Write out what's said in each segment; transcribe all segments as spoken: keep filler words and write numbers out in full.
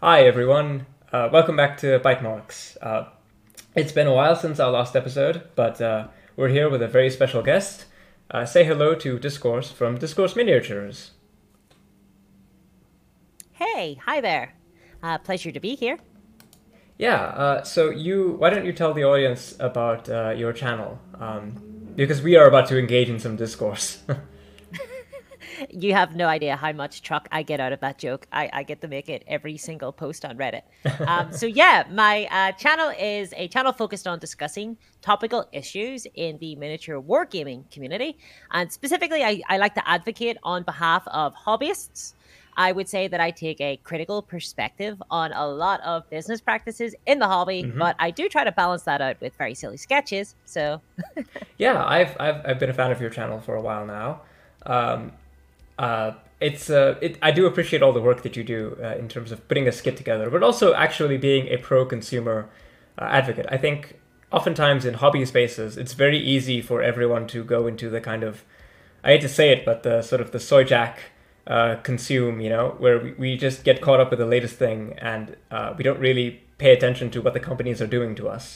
Hi everyone, uh, welcome back to Bytemarks. Uh, it's been a while since our last episode, but uh, we're here with a very special guest. Uh, say hello to Discourse from Discourse Miniatures. Hey, hi there. Uh, pleasure to be here. Yeah, uh, so you, why don't you tell the audience about uh, your channel? Um, because we are about to engage in some discourse. You have no idea how much truck I get out of that joke. I, I get to make it every single post on Reddit. Um, so yeah, my uh, channel is a channel focused on discussing topical issues in the miniature wargaming community. And specifically, I, I like to advocate on behalf of hobbyists. I would say that I take a critical perspective on a lot of business practices in the hobby, hmm but I do try to balance that out with very silly sketches. So Yeah, I've, I've I've been a fan of your channel for a while now. Um, uh, it's uh, it, I do appreciate all the work that you do uh, in terms of putting a skit together, but also actually being a pro-consumer uh, advocate. I think oftentimes in hobby spaces, it's very easy for everyone to go into the kind of, I hate to say it, but the sort of the soy jack uh, consume, you know, where we, we just get caught up with the latest thing and uh, we don't really pay attention to what the companies are doing to us.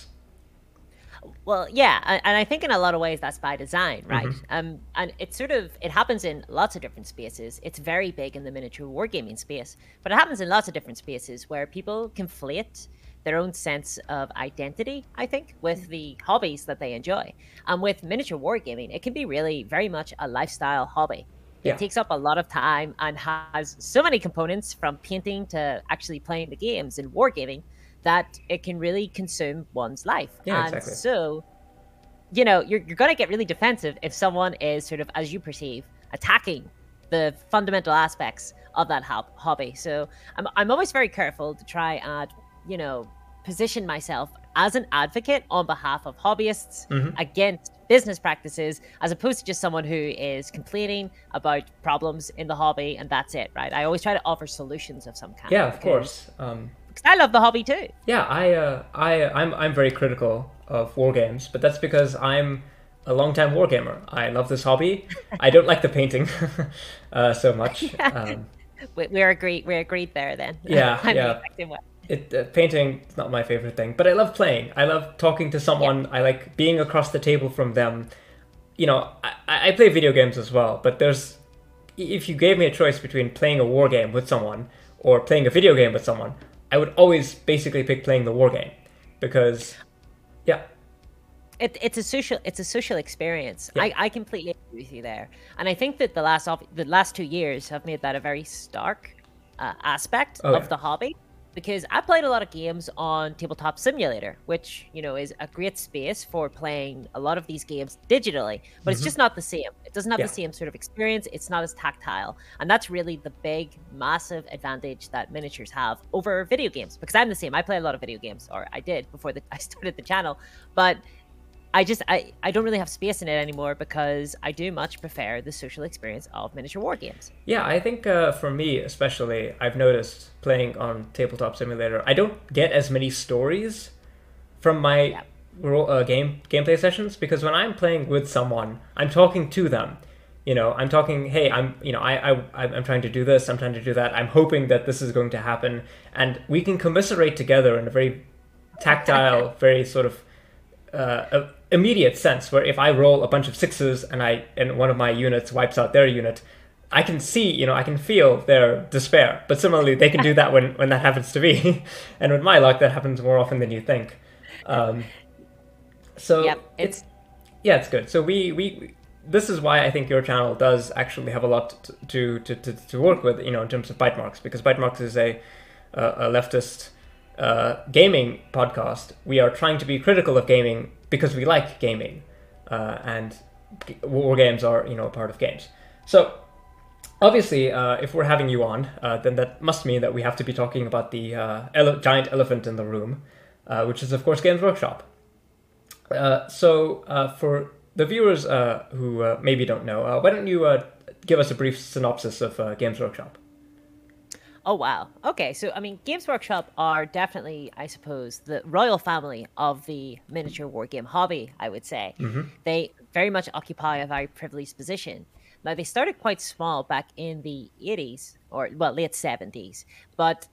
Well, yeah, a- and I think in a lot of ways that's by design, right? hmm Um, and it's sort of it happens in lots of different spaces. It's very big in the miniature wargaming space, but it happens in lots of different spaces where people conflate their own sense of identity, I think, with the hobbies that they enjoy. And with miniature wargaming, it can be really very much a lifestyle hobby. It Yeah, takes up a lot of time and has so many components from painting to actually playing the games in wargaming that it can really consume one's life. yeah, And exactly. so, you know, you're, you're going to get really defensive if someone is sort of, as you perceive, attacking the fundamental aspects of that hob- hobby. So I'm, I'm always very careful to try and, you know, position myself as an advocate on behalf of hobbyists hmm against business practices, as opposed to just someone who is complaining about problems in the hobby and that's it, right? I always try to offer solutions of some kind Yeah, of because, course. Um, because I love the hobby too. Yeah, I, uh, I, I'm, I'm very critical of war games, but that's because I'm a longtime wargamer. I love this hobby. I don't like the painting uh, so much. Um, we, we're agreed. We're agreed there. Then yeah, I'm the yeah. effective one. It uh, painting is not my favorite thing, but I love playing. I love talking to Yeah, someone. I like being across the table from them. You know, I, I play video games as well, but there's if you gave me a choice between playing a war game with someone or playing a video game with someone, I would always basically pick playing the war game because yeah, it, it's a social. It's a social experience. yeah. I, I completely agree with you there, and I think that the last op- the last two years have made that a very stark uh, aspect Oh yeah. of the hobby. Because I played a lot of games on Tabletop Simulator, which you know is a great space for playing a lot of these games digitally, but it's hmm just not the same. It doesn't have the Yeah. same sort of experience. It's not as tactile, and that's really the big, massive advantage that miniatures have over video games. Because I'm the same. I play a lot of video games, or I did before the, I started the channel, but I just I, I don't really have space in it anymore because I do much prefer the social experience of miniature war games. Yeah, I think uh, for me especially, I've noticed playing on Tabletop Simulator, I don't get as many stories from my Yeah. ro- uh, game gameplay sessions because when I'm playing with someone, I'm talking to them. You know, I'm talking, hey, I'm, you know, I, I, I'm trying to do this, I'm trying to do that, I'm hoping that this is going to happen, and we can commiserate together in a very tactile, very sort of uh, a- immediate sense. Where if I roll a bunch of sixes and I and one of my units wipes out their unit, I can see, you know, I can feel their despair. But similarly, they can do that when when that happens to me, and with my luck, that happens more often than you think. Um, so Yep. it's It's yeah, it's good. So we we this is why I think your channel does actually have a lot to to to, to work with, you know, in terms of Bytemarks, because Bytemarks is a a leftist uh, gaming podcast. We are trying to be critical of gaming because we like gaming, uh, and war games are, you know, a part of games. So obviously, uh, if we're having you on, uh, then that must mean that we have to be talking about the uh, ele- giant elephant in the room, uh, which is of course Games Workshop. Uh, so, uh, for the viewers uh, who uh, maybe don't know, uh, why don't you uh, give us a brief synopsis of uh, Games Workshop? Oh wow. Okay, so I mean, Games Workshop are definitely, I suppose, the royal family of the miniature wargame hobby. I would say hmm they very much occupy a very privileged position. Now, they started quite small back in the eighties, or well, late seventies, but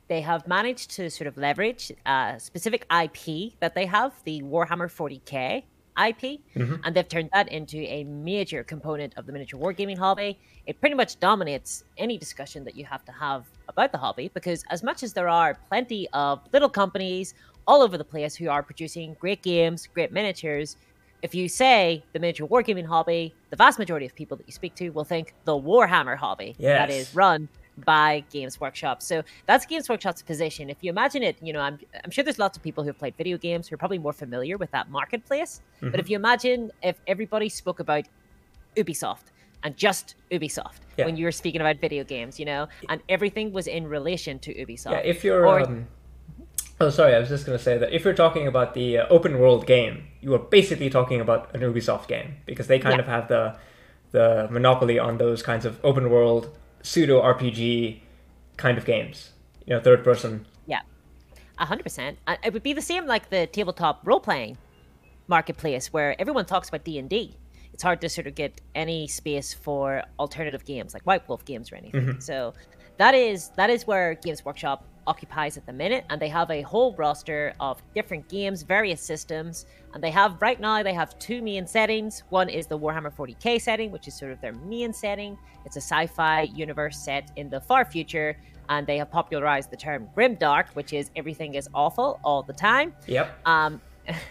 they have managed to sort of leverage a specific I P that they have, the Warhammer forty K I P, Mm-hmm. and they've turned that into a major component of the miniature wargaming hobby. It pretty much dominates any discussion that you have to have about the hobby, because as much as there are plenty of little companies all over the place who are producing great games, great miniatures, if you say the miniature wargaming hobby, the vast majority of people that you speak to will think the Warhammer hobby Yes. that is run by Games Workshop. So that's Games Workshop's position. If you imagine it, you know, I'm I'm sure there's lots of people who have played video games who are probably more familiar with that marketplace. Mm-hmm. But if you imagine if everybody spoke about Ubisoft and just Ubisoft Yeah. when you were speaking about video games, you know, and everything was in relation to Ubisoft. Yeah, if you're... Or- um, oh, sorry, I was just going to say that if you're talking about the uh, open world game, you are basically talking about an Ubisoft game, because they kind Yeah. of have the the monopoly on those kinds of open world, pseudo R P G kind of games. You know, third person. Yeah, a hundred percent. And it would be the same like the tabletop role playing marketplace, where everyone talks about D and D. It's hard to sort of get any space for alternative games like White Wolf games or anything. Mm-hmm. So that is that is where Games Workshop occupies at the minute, and they have a whole roster of different games, various systems, and they have right now they have two main settings. One is the Warhammer forty K setting, which is sort of their main setting. It's a sci-fi universe set in the far future, and they have popularized the term grimdark, which is everything is awful all the time. Yep. Um,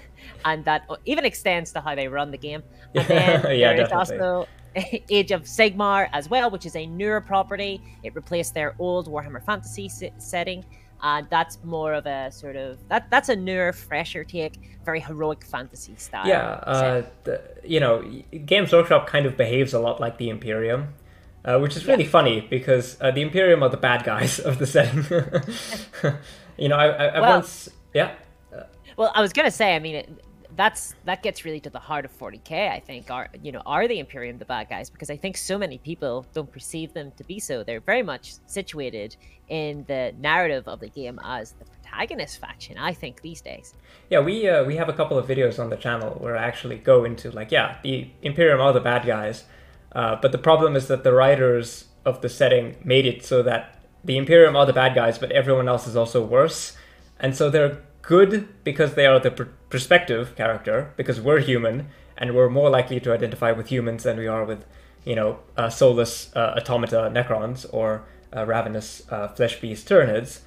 and that even extends to how they run the game. And then Yeah, there is definitely. also Age of Sigmar as well, which is a newer property. It replaced their old Warhammer Fantasy se- setting, and that's more of a sort of that that's a newer, fresher take, very heroic fantasy style. Yeah, uh, the, you know, Games Workshop kind of behaves a lot like the Imperium, uh, which is really funny because uh, the Imperium are the bad guys of the setting. You know, I, I, I Well- once, yeah, Well, I was gonna say, I mean, it, that's that gets really to the heart of forty K. I think are you know are the Imperium the bad guys? Because I think so many people don't perceive them to be so. They're very much situated in the narrative of the game as the protagonist faction, I think, these days. yeah. We uh, we have a couple of videos on the channel where I actually go into like, yeah, the Imperium are the bad guys, uh, but the problem is that the writers of the setting made it so that the Imperium are the bad guys, but everyone else is also worse, and so they're good because they are the pr- perspective character, because we're human and we're more likely to identify with humans than we are with, you know, uh, soulless uh, automata Necrons or uh, ravenous uh, flesh beast Tyranids.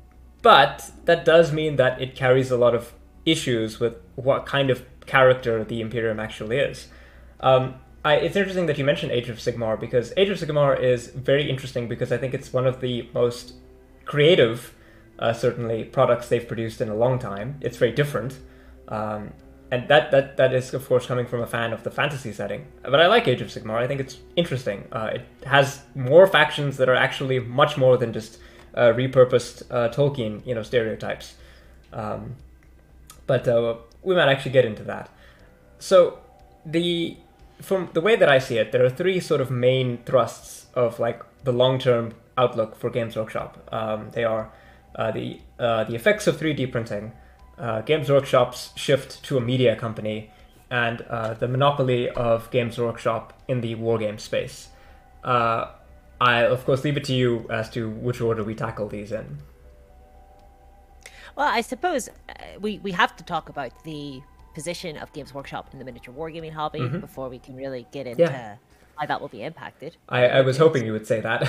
But that does mean that it carries a lot of issues with what kind of character the Imperium actually is. Um, I, it's interesting that you mentioned Age of Sigmar, because Age of Sigmar is very interesting because I think it's one of the most creative, uh, certainly, products they've produced in a long time. It's very different. Um, and that, that, that is, of course, coming from a fan of the fantasy setting. But I like Age of Sigmar. I think it's interesting. Uh, it has more factions that are actually much more than just uh, repurposed uh, Tolkien, you know, stereotypes. Um, but uh, we might actually get into that. So the from the way that I see it, there are three sort of main thrusts of like the long-term outlook for Games Workshop. Um, they are uh, the uh, the effects of three D printing, uh, Games Workshop's shift to a media company, and uh, the monopoly of Games Workshop in the wargame space. Uh, I'll of course leave it to you as to which order we tackle these in. Well, I suppose uh, we we have to talk about the position of Games Workshop in the miniature wargaming hobby Mhm. before we can really get into Yeah. how that will be impacted. I, I was hoping you would say that.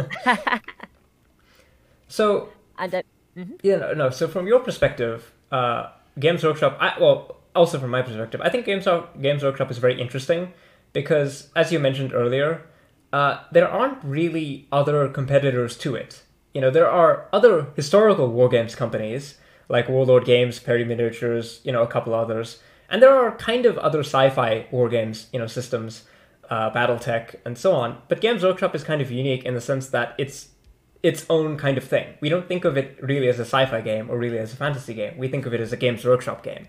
So And uh, yeah, no, no. So from your perspective, uh, Games Workshop, I, well, also from my perspective, I think Games Games Workshop is very interesting because, as you mentioned earlier, uh, there aren't really other competitors to it. You know, there are other historical wargames companies like Warlord Games, Perry Miniatures, you know, a couple others, and there are kind of other sci-fi wargames, you know, systems, uh, BattleTech, and so on. But Games Workshop is kind of unique in the sense that it's its own kind of thing. We don't think of it really as a sci-fi game or really as a fantasy game. We think of it as a Games Workshop game.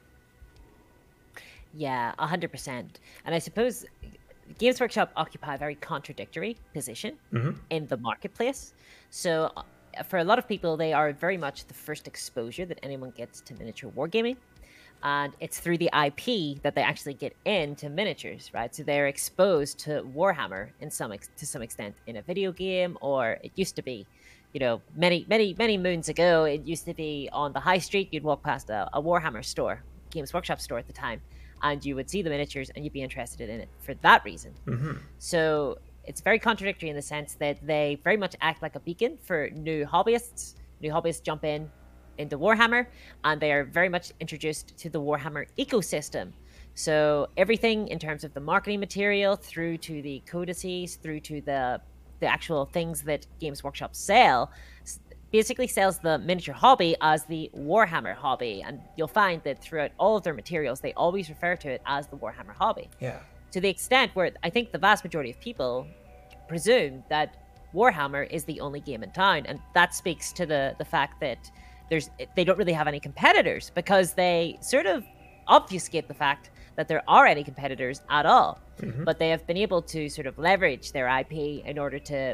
yeah, a hundred percent. And I suppose Games Workshop occupy a very contradictory position Mhm. in the marketplace. So uh, for a lot of people, they are very much the first exposure that anyone gets to miniature wargaming. And it's through the I P that they actually get into miniatures, right? So they're exposed to Warhammer in some ex- to some extent in a video game, or it used to be you know, many, many, many moons ago, it used to be on the high street. You'd walk past a, a Warhammer store, Games Workshop store at the time, and you would see the miniatures and you'd be interested in it for that reason. Mm-hmm. So it's very contradictory in the sense that they very much act like a beacon for new hobbyists. New hobbyists jump in into Warhammer, and they are very much introduced to the Warhammer ecosystem. So everything in terms of the marketing material, through to the codices, through to the the actual things that Games Workshop sell, basically sells the miniature hobby as the Warhammer hobby. And you'll find that throughout all of their materials, they always refer to it as the Warhammer hobby. Yeah. To the extent where I think the vast majority of people presume that Warhammer is the only game in town. And that speaks to the, the fact that there's they don't really have any competitors, because they sort of obfuscate the fact that there are any competitors at all. Mm-hmm. But they have been able to sort of leverage their I P in order to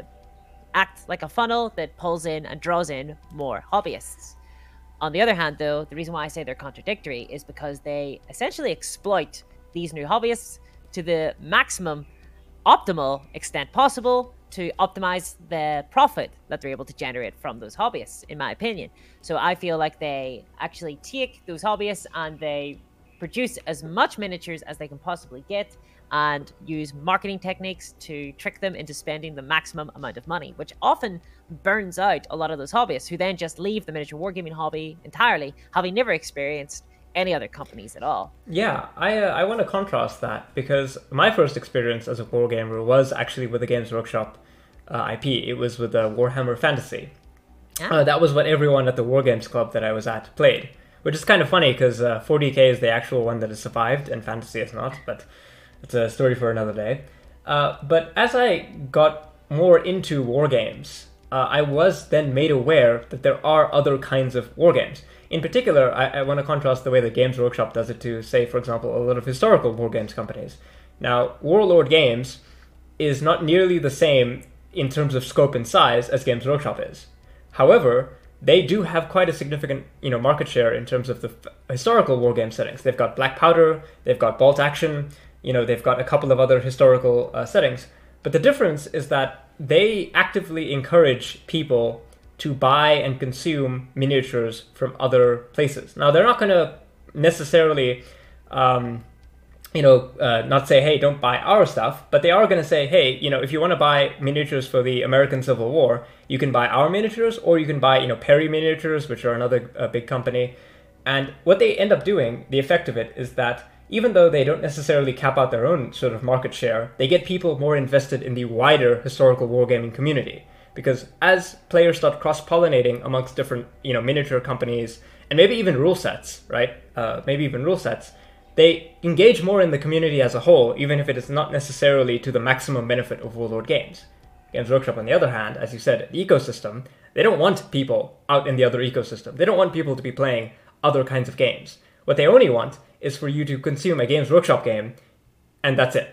act like a funnel that pulls in and draws in more hobbyists. On the other hand, though, the reason why I say they're contradictory is because they essentially exploit these new hobbyists to the maximum optimal extent possible to optimize the profit that they're able to generate from those hobbyists, in my opinion. So I feel like they actually take those hobbyists and they produce as much miniatures as they can possibly get and use marketing techniques to trick them into spending the maximum amount of money, which often burns out a lot of those hobbyists who then just leave the miniature wargaming hobby entirely, having never experienced any other companies at all. Yeah, I uh, I want to contrast that, because my first experience as a wargamer was actually with the Games Workshop uh, I P. It was with the Warhammer Fantasy. Yeah. Uh, that was what everyone at the Wargames Club that I was at played, which is kind of funny because uh, forty K is the actual one that has survived and Fantasy is not, but it's a story for another day. Uh, but as I got more into wargames, uh, I was then made aware that there are other kinds of wargames. In particular, I, I want to contrast the way that Games Workshop does it to, say, for example, a lot of historical wargames companies. Now, Warlord Games is not nearly the same in terms of scope and size as Games Workshop is. However, they do have quite a significant, you know, market share in terms of the f- historical wargame settings. They've got Black Powder, they've got Bolt Action, you know, they've got a couple of other historical uh, settings. But the difference is that they actively encourage people to buy and consume miniatures from other places. Now, they're not going to necessarily, um, you know, uh, not say, hey, don't buy our stuff, but they are going to say, hey, you know, if you want to buy miniatures for the American Civil War, you can buy our miniatures, or you can buy, you know, Perry Miniatures, which are another uh, big company. And what they end up doing, the effect of it, is that even though they don't necessarily cap out their own sort of market share, they get people more invested in the wider historical wargaming community. Because as players start cross-pollinating amongst different, you know, miniature companies, and maybe even rule sets, right? Uh, maybe even rule sets, they engage more in the community as a whole, even if it is not necessarily to the maximum benefit of Warlord Games. Games Workshop, on the other hand, as you said, the ecosystem, they don't want people out in the other ecosystem. They don't want people to be playing other kinds of games. What they only want is for you to consume a Games Workshop game, and that's it.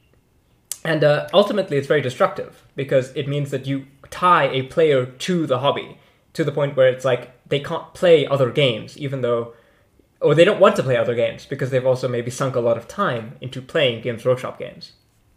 And uh, ultimately, it's very destructive, because it means that you tie a player to the hobby, to the point where it's like they can't play other games, even though, or they don't want to play other games, because they've also maybe sunk a lot of time into playing Games Workshop games.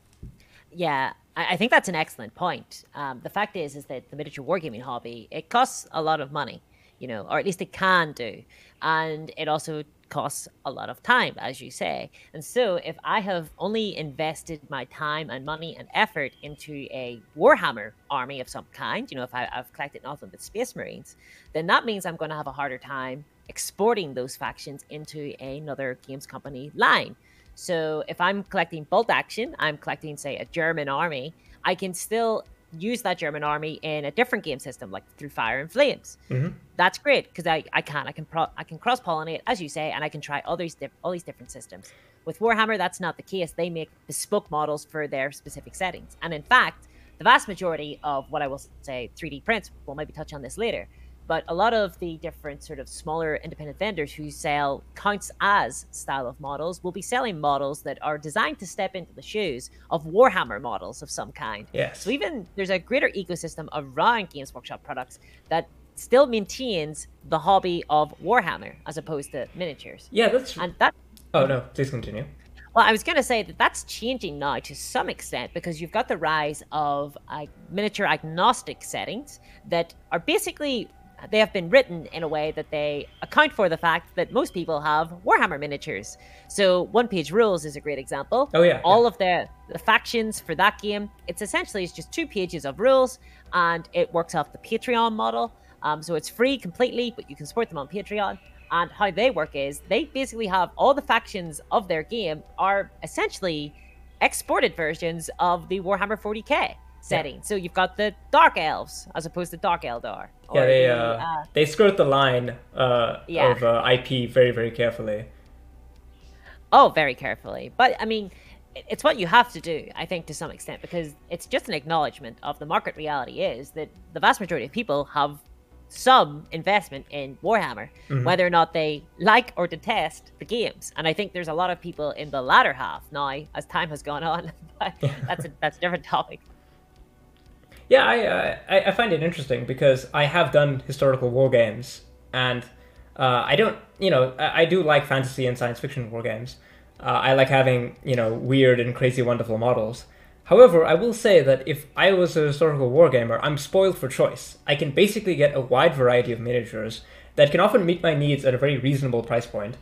Yeah, I think that's an excellent point. Um, the fact is, is that the miniature wargaming hobby, it costs a lot of money, you know, or at least it can do. And it also costs a lot of time, as you say. And so if I have only invested my time and money and effort into a Warhammer army of some kind, you know, if I, I've collected nothing but Space Marines, then that means I'm going to have a harder time exporting those factions into another games company line. So if I'm collecting Bolt Action, I'm collecting, say, a German army, I can still use that German army in a different game system, like through Fire and Flames. Mm-hmm. That's great, because I, I can I can pro, I can cross pollinate, as you say, and I can try all these diff, all these different systems. With Warhammer, that's not the case. They make bespoke models for their specific settings, and in fact, the vast majority of what I will say three D prints, we'll maybe touch on this later, but a lot of the different sort of smaller independent vendors who sell counts as style of models will be selling models that are designed to step into the shoes of Warhammer models of some kind. Yes. So even there's a greater ecosystem around Games Workshop products that still maintains the hobby of Warhammer as opposed to miniatures. Yeah, that's... And that... Oh, no, please continue. Well, I was going to say that that's changing now to some extent because you've got the rise of uh, miniature agnostic settings that are basically, they have been written in a way that they account for the fact that most people have Warhammer miniatures. So One Page Rules is a great example. Oh yeah. All yeah. of the, the factions for that game, it's essentially it's just two pages of rules, and it works off the Patreon model. Um, so it's free completely, but you can support them on Patreon. And how they work is they basically have all the factions of their game are essentially exported versions of the Warhammer forty K setting. Yeah. So you've got the Dark Elves as opposed to Dark Eldar. Yeah, they the, uh, uh, they skirt the line uh, yeah. of uh, I P very, very carefully. Oh, very carefully. But I mean, it's what you have to do, I think, to some extent, because it's just an acknowledgement of the market reality is that the vast majority of people have some investment in Warhammer, mm-hmm. whether or not they like or detest the games. And I think there's a lot of people in the latter half now, as time has gone on. But that's a, that's a different topic. Yeah, I, I I find it interesting because I have done historical war games, and uh, I don't, you know, I, I do like fantasy and science fiction war games. Uh, I like having, you know, weird and crazy wonderful models. However, I will say that if I was a historical wargamer, I'm spoiled for choice. I can basically get a wide variety of miniatures that can often meet my needs at a very reasonable price point.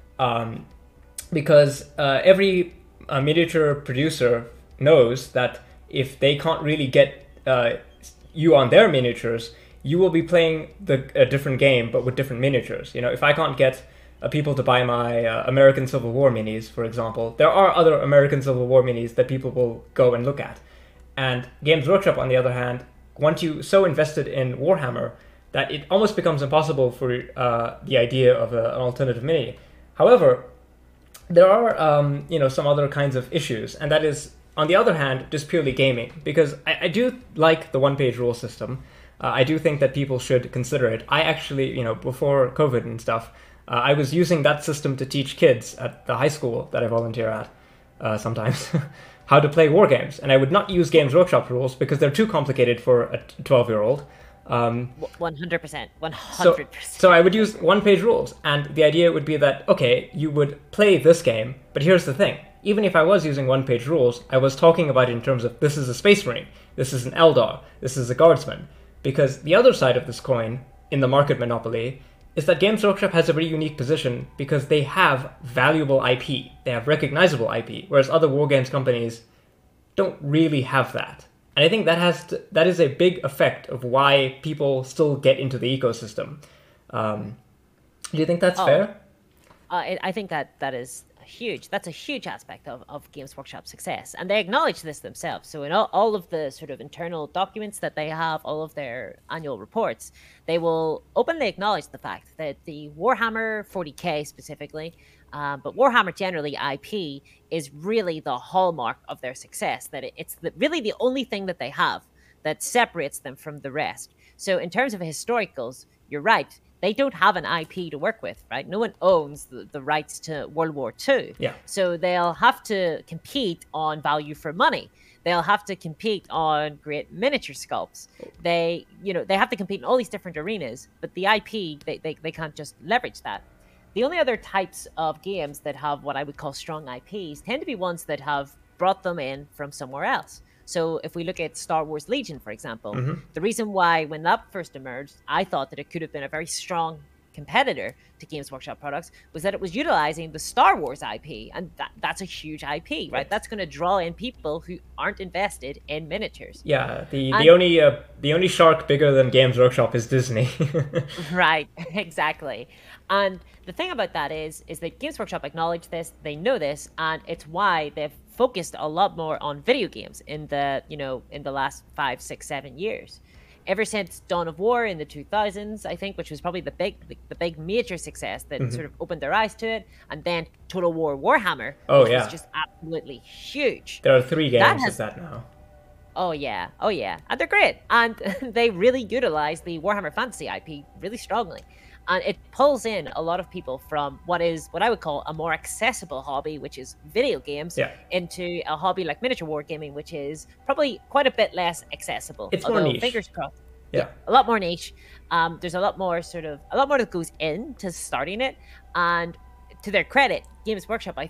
Um, because uh, every uh, miniature producer knows that if they can't really get uh, you on their miniatures, you will be playing the a different game, but with different miniatures. You know, if I can't get Uh, people to buy my uh, American Civil War minis, for example, there are other American Civil War minis that people will go and look at. And Games Workshop, on the other hand, want you so invested in Warhammer that it almost becomes impossible for uh, the idea of a, an alternative mini. However, there are um, you know, some other kinds of issues, and that is, on the other hand, just purely gaming, because I, I do like the one-page rule system. Uh, I do think that people should consider it. I actually, you know, before COVID and stuff, Uh, I was using that system to teach kids at the high school that I volunteer at uh, sometimes how to play war games. And I would not use Games Workshop rules because they're too complicated for a twelve-year-old. Um, one hundred percent. one hundred percent. So, so I would use one-page rules. And the idea would be that, okay, you would play this game, but here's the thing. Even if I was using one-page rules, I was talking about it in terms of this is a Space Marine, this is an Eldar, this is a Guardsman. Because the other side of this coin, in the market monopoly, is that Games Workshop has a very unique position because they have valuable I P. They have recognizable I P, whereas other war games companies don't really have that. And I think that has to, that is a big effect of why people still get into the ecosystem. Um, do you think that's oh, fair? Uh, I think that that is huge. That's a huge aspect of, of Games Workshop's success. And they acknowledge this themselves. So in all, all of the sort of internal documents that they have, all of their annual reports, they will openly acknowledge the fact that the Warhammer forty K specifically, uh, but Warhammer generally I P, is really the hallmark of their success. That it, it's the, really the only thing that they have that separates them from the rest. So in terms of historicals, you're right. They don't have an I P to work with, right? No one owns the, the rights to World War Two. Yeah. So they'll have to compete on value for money. They'll have to compete on great miniature sculpts. They, you know, they have to compete in all these different arenas, but the I P, they, they, they can't just leverage that. The only other types of games that have what I would call strong I Ps tend to be ones that have brought them in from somewhere else. So if we look at Star Wars Legion, for example, mm-hmm. the reason why when that first emerged, I thought that it could have been a very strong competitor to Games Workshop products was that it was utilizing the Star Wars I P. And that, that's a huge I P, right? right. That's going to draw in people who aren't invested in miniatures. Yeah, the, the only uh, the only shark bigger than Games Workshop is Disney. Right, exactly. And the thing about that is, is that Games Workshop acknowledge this, they know this, and it's why they've focused a lot more on video games in the, you know, in the last five, six, seven years. Ever since Dawn of War in the two thousands, I think, which was probably the big, the, the big major success that mm-hmm. sort of opened their eyes to it, and then Total War Warhammer, oh, which yeah. was just absolutely huge. There are three games that has, of that now. Oh yeah, oh yeah, and they're great, and they really utilize the Warhammer Fantasy I P really strongly. And it pulls in a lot of people from what is what I would call a more accessible hobby, which is video games, yeah. into a hobby like miniature wargaming, which is probably quite a bit less accessible. It's Although, more niche. Fingers crossed. Yeah. yeah, a lot more niche. Um, there's a lot more sort of a lot more that goes into starting it. And to their credit, Games Workshop, I think,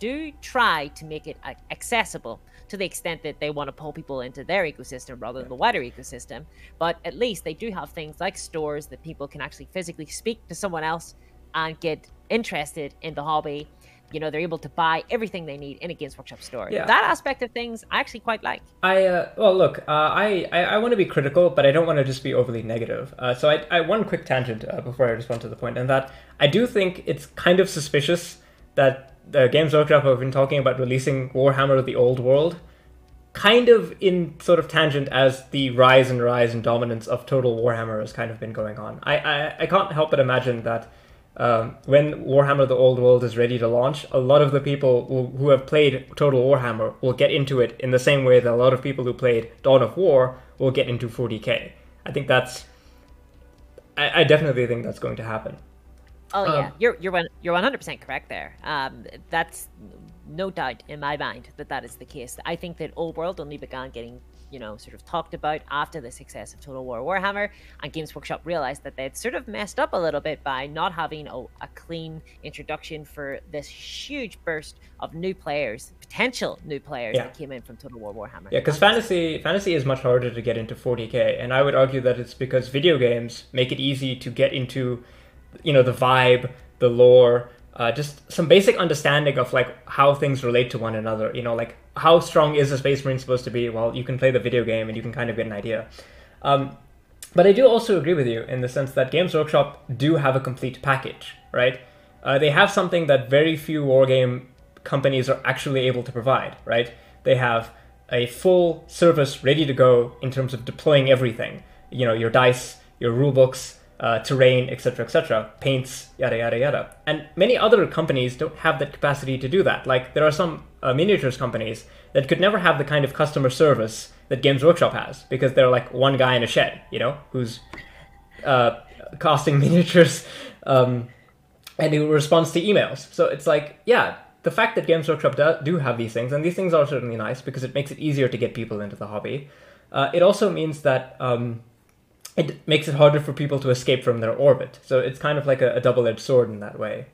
do try to make it accessible to the extent that they want to pull people into their ecosystem rather than the wider ecosystem. But at least they do have things like stores that people can actually physically speak to someone else and get interested in the hobby. You know, they're able to buy everything they need in a Games Workshop store. Yeah. That aspect of things I actually quite like. I uh, well, look, uh, I I, I want to be critical, but I don't want to just be overly negative. Uh, so I, I one quick tangent uh, before I respond to the point, and that I do think it's kind of suspicious that the Games Workshop have been talking about releasing Warhammer: The Old World, kind of in sort of tangent as the rise and rise and dominance of Total Warhammer has kind of been going on. I I, I can't help but imagine that. Um, when Warhammer The Old World is ready to launch, a lot of the people who, who have played Total Warhammer will get into it in the same way that a lot of people who played Dawn of War will get into forty K. I think that's... I, I definitely think that's going to happen. Oh um, yeah, you're you're one you're one hundred percent correct there. Um, that's no doubt in my mind that that is the case. I think that Old World only began getting, you know, sort of talked about after the success of Total War Warhammer, and Games Workshop realized that they'd sort of messed up a little bit by not having a, a clean introduction for this huge burst of new players, potential new players yeah. that came in from Total War Warhammer. Yeah, because fantasy fantasy is much harder to get into forty K, and I would argue that it's because video games make it easy to get into, you know, the vibe, the lore, uh, just some basic understanding of like how things relate to one another. You know, like how strong is a Space Marine supposed to be? Well, you can play the video game and you can kind of get an idea. Um, but I do also agree with you in the sense that Games Workshop do have a complete package, right? Uh, they have something that very few wargame companies are actually able to provide, right? They have a full service ready to go in terms of deploying everything. You know, your dice, your rulebooks, uh, terrain, et cetera, et cetera, paints, yada, yada, yada. And many other companies don't have that capacity to do that. Like, there are some uh, miniatures companies that could never have the kind of customer service that Games Workshop has, because they're like one guy in a shed, you know, who's uh, casting miniatures um, and who responds to emails. So it's like, yeah, the fact that Games Workshop do, do have these things, and these things are certainly nice because it makes it easier to get people into the hobby. Uh, it also means that um, it makes it harder for people to escape from their orbit. So it's kind of like a, a double-edged sword in that way.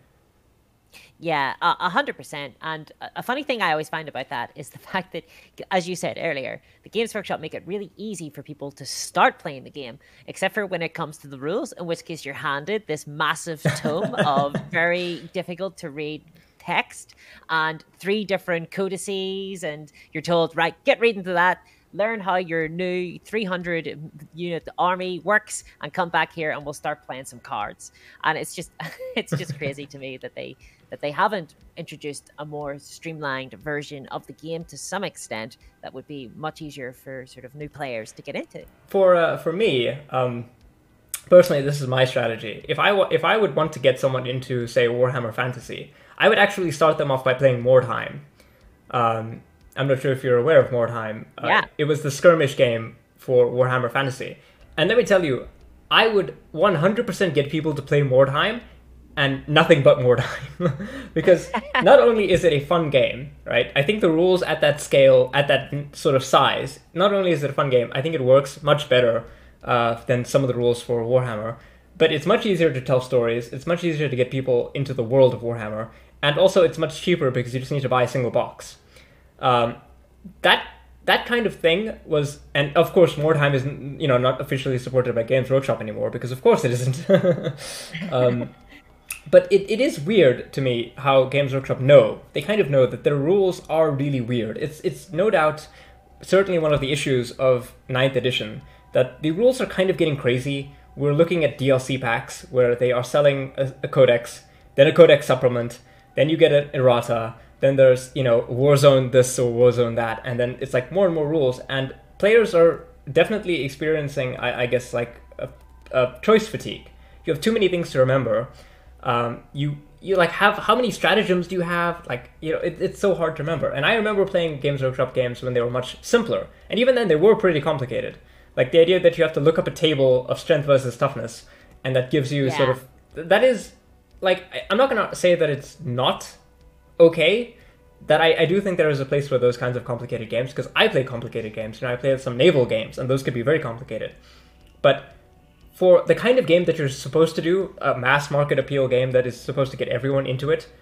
Yeah, a hundred percent. And a funny thing I always find about that is the fact that, as you said earlier, the Games Workshop make it really easy for people to start playing the game, except for when it comes to the rules, in which case you're handed this massive tome of very difficult to read text and three different codices, and you're told, right, get reading to that, learn how your new three hundred unit army works, and come back here and we'll start playing some cards. And it's just it's just crazy to me that they that they haven't introduced a more streamlined version of the game to some extent that would be much easier for sort of new players to get into. For uh, for me, um, personally, this is my strategy. If I w- if I would want to get someone into, say, Warhammer Fantasy, I would actually start them off by playing Mordheim. Um, I'm not sure if you're aware of Mordheim. Uh, yeah. It was the skirmish game for Warhammer Fantasy. And let me tell you, I would one hundred percent get people to play Mordheim and nothing but Mordheim. Because not only is it a fun game, right? I think the rules at that scale, at that sort of size, not only is it a fun game, I think it works much better uh, than some of the rules for Warhammer. But it's much easier to tell stories. It's much easier to get people into the world of Warhammer. And also it's much cheaper because you just need to buy a single box. Um, that that kind of thing was, and of course Mordheim is, you know, not officially supported by Games Workshop anymore, because of course it isn't. um, but it, it is weird to me how Games Workshop know, they kind of know that their rules are really weird. It's it's no doubt certainly one of the issues of ninth edition, that the rules are kind of getting crazy. We're looking at D L C packs where they are selling a, a codex, then a codex supplement, then you get an errata, then there's, you know, Warzone this or Warzone that, and then it's like more and more rules, and players are definitely experiencing, I, I guess, like a, a choice fatigue. You have too many things to remember. Um, you you like have, how many stratagems do you have? Like, you know, it, it's so hard to remember. And I remember playing Games Workshop games when they were much simpler, and even then they were pretty complicated. Like the idea that you have to look up a table of strength versus toughness, and that gives you yeah. sort of, that is, like, I'm not going to say that it's not okay, that I, I do think there is a place for those kinds of complicated games, because I play complicated games, you know, I play some naval games, and those could be very complicated. But for the kind of game that you're supposed to do, a mass market appeal game that is supposed to get everyone into it,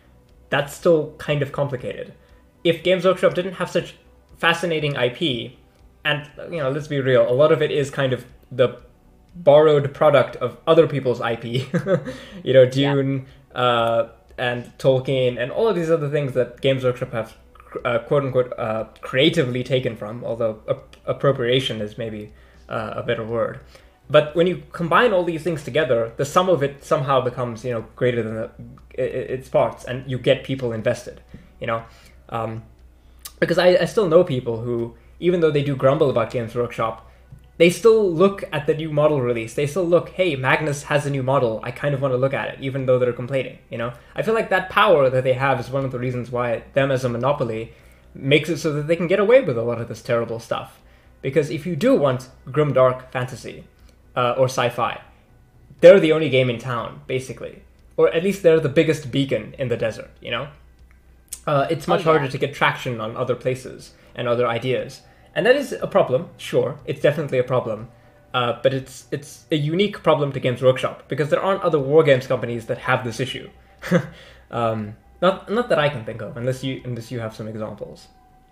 that's still kind of complicated. If Games Workshop didn't have such fascinating I P, and you know, let's be real, a lot of it is kind of the borrowed product of other people's I P, you know, Dune yeah. uh, and Tolkien and all of these other things that Games Workshop have uh, quote unquote uh, creatively taken from, although ap- appropriation is maybe uh, a better word. But when you combine all these things together, the sum of it somehow becomes, you know, greater than the, its parts, and you get people invested, you know. Um, because I, I still know people who, even though they do grumble about Games Workshop, they still look at the new model release. They still look, hey, Magnus has a new model. I kind of want to look at it, even though they're complaining, you know. I feel like that power that they have is one of the reasons why them as a monopoly makes it so that they can get away with a lot of this terrible stuff. Because if you do want grimdark fantasy, Uh, or sci-fi, they're the only game in town, basically. Or at least they're the biggest beacon in the desert, you know? Uh, it's much oh, yeah. harder to get traction on other places and other ideas. And that is a problem, sure. It's definitely a problem. Uh, but it's it's a unique problem to Games Workshop, because there aren't other war games companies that have this issue. um, not not that I can think of, unless you unless you have some examples.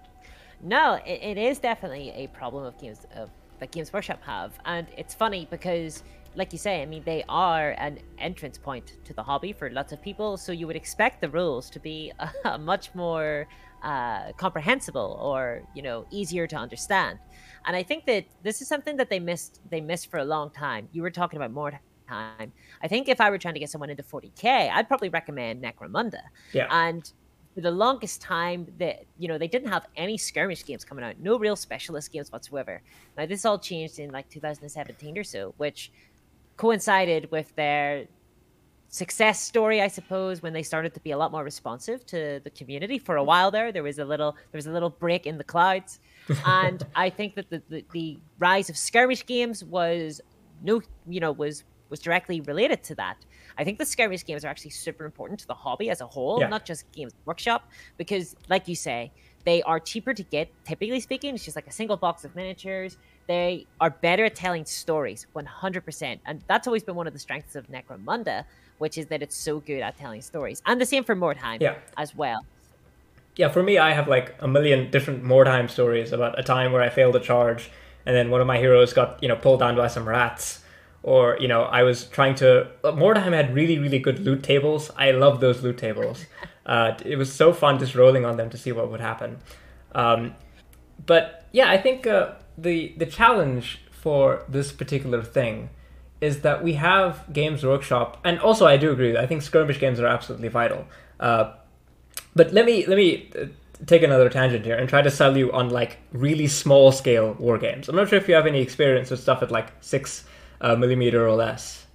No, it, it is definitely a problem of games of that Games Workshop have, and it's funny because, like you say, I mean, they are an entrance point to the hobby for lots of people, so you would expect the rules to be uh, much more uh, comprehensible or, you know, easier to understand. And I think that this is something that they missed they missed for a long time. You were talking about more time. I think if I were trying to get someone into forty K, I'd probably recommend Necromunda. Yeah. And for the longest time, that you know, they didn't have any skirmish games coming out, no real specialist games whatsoever. Now this all changed in like two thousand seventeen or so, which coincided with their success story, I suppose, when they started to be a lot more responsive to the community. For a while there, there was a little there was a little break in the clouds, and I think that the, the the rise of skirmish games was no, you know, was was directly related to that. I think the skirmish games are actually super important to the hobby as a whole, yeah. not just Games Workshop, because, like you say, they are cheaper to get, typically speaking. It's just like a single box of miniatures. They are better at telling stories, one hundred percent. And that's always been one of the strengths of Necromunda, which is that it's so good at telling stories. And the same for Mordheim yeah. as well. Yeah, for me, I have like a million different Mordheim stories about a time where I failed a charge, and then one of my heroes got, you know, pulled down by some rats. Or, you know, I was trying to... Mordheim had really, really good loot tables. I love those loot tables. Uh, it was so fun just rolling on them to see what would happen. Um, but, yeah, I think uh, the the challenge for this particular thing is that we have Games Workshop... And also, I do agree. I think skirmish games are absolutely vital. Uh, but let me let me take another tangent here and try to sell you on, like, really small-scale war games. I'm not sure if you have any experience with stuff at, like, six... Uh, millimeter or less.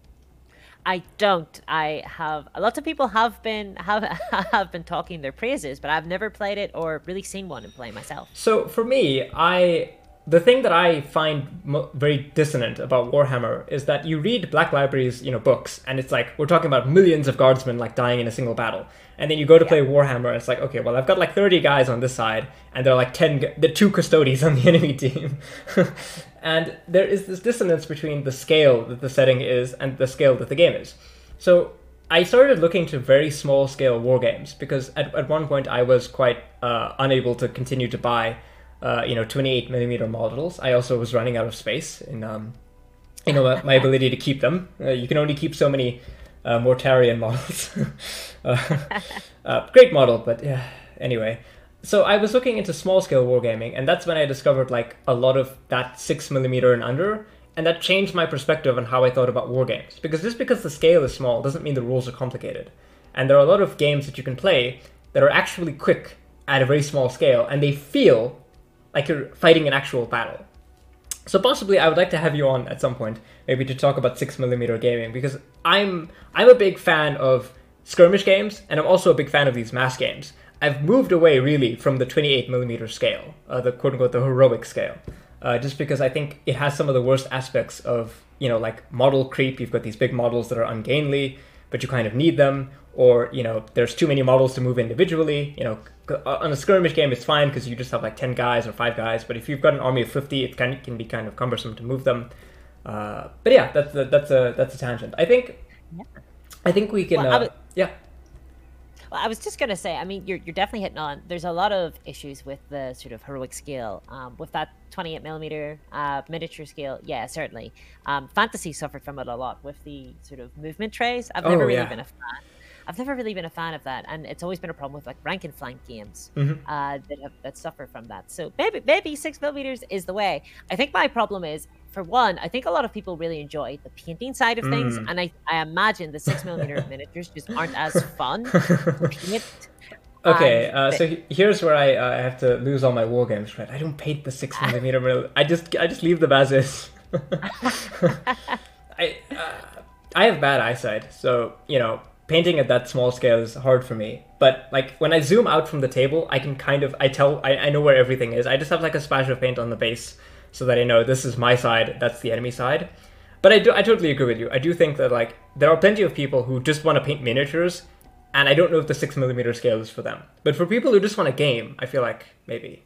I don't. I have a lot of people have been have have been talking their praises, but I've never played it or really seen one in play myself. So for me, I the thing that I find mo- very dissonant about Warhammer is that you read Black Library's, you know, books, and it's like we're talking about millions of guardsmen like dying in a single battle, and then you go to yeah. play Warhammer, and it's like, okay, well, I've got like thirty guys on this side, and there are like ten, the two custodians on the enemy team. And there is this dissonance between the scale that the setting is and the scale that the game is. So I started looking to very small scale war games because at, at one point I was quite uh, unable to continue to buy, uh, you know, twenty-eight millimeter models. I also was running out of space in, um, you know, my, my ability to keep them. Uh, you can only keep so many uh, Mortarion models. uh, uh, great model, but yeah, anyway. So I was looking into small-scale wargaming, and that's when I discovered like a lot of that six millimeter and under, and that changed my perspective on how I thought about wargames. Because just because the scale is small doesn't mean the rules are complicated. And there are a lot of games that you can play that are actually quick at a very small scale, and they feel like you're fighting an actual battle. So possibly I would like to have you on at some point, maybe to talk about six millimeter gaming, because I'm I'm a big fan of skirmish games, and I'm also a big fan of these mass games. I've moved away really from the twenty-eight millimeter scale, uh, the quote unquote the heroic scale, uh, just because I think it has some of the worst aspects of, you know, like model creep. You've got these big models that are ungainly, but you kind of need them, or, you know, there's too many models to move individually. You know, on a skirmish game, it's fine because you just have like ten guys or five guys, but if you've got an army of fifty, it can, can be kind of cumbersome to move them. Uh, but yeah, that's a, that's a that's a tangent. I think, yeah. I think we can, well, uh, would... yeah. Well, I was just gonna say, I mean, you're you're definitely hitting on. There's a lot of issues with the sort of heroic scale, um, with that twenty-eight millimeter uh, miniature scale. Yeah, certainly. Um, fantasy suffered from it a lot with the sort of movement trays. I've never Oh really yeah. been a fan. I've never really been a fan of that, and it's always been a problem with like rank and flank games Hmm. uh, that have that suffer from that. So maybe maybe six millimeters is the way. I think my problem is, for one, I think a lot of people really enjoy the painting side of things, Mm. and I I imagine the six millimeter miniatures just aren't as fun to paint. Okay, And uh, the, so he- here's where I uh, have to lose all my war games cred. I don't paint the six millimeter. mil- I just I just leave them as is. I uh, I have bad eyesight, so you know painting at that small scale is hard for me. But like when I zoom out from the table, I can kind of I tell I, I know where everything is. I just have like a splash of paint on the base so that I know this is my side, that's the enemy side. But I do I totally agree with you. I do think that like there are plenty of people who just want to paint miniatures, and I don't know if the six millimeter scale is for them. But for people who just want a game, I feel like maybe.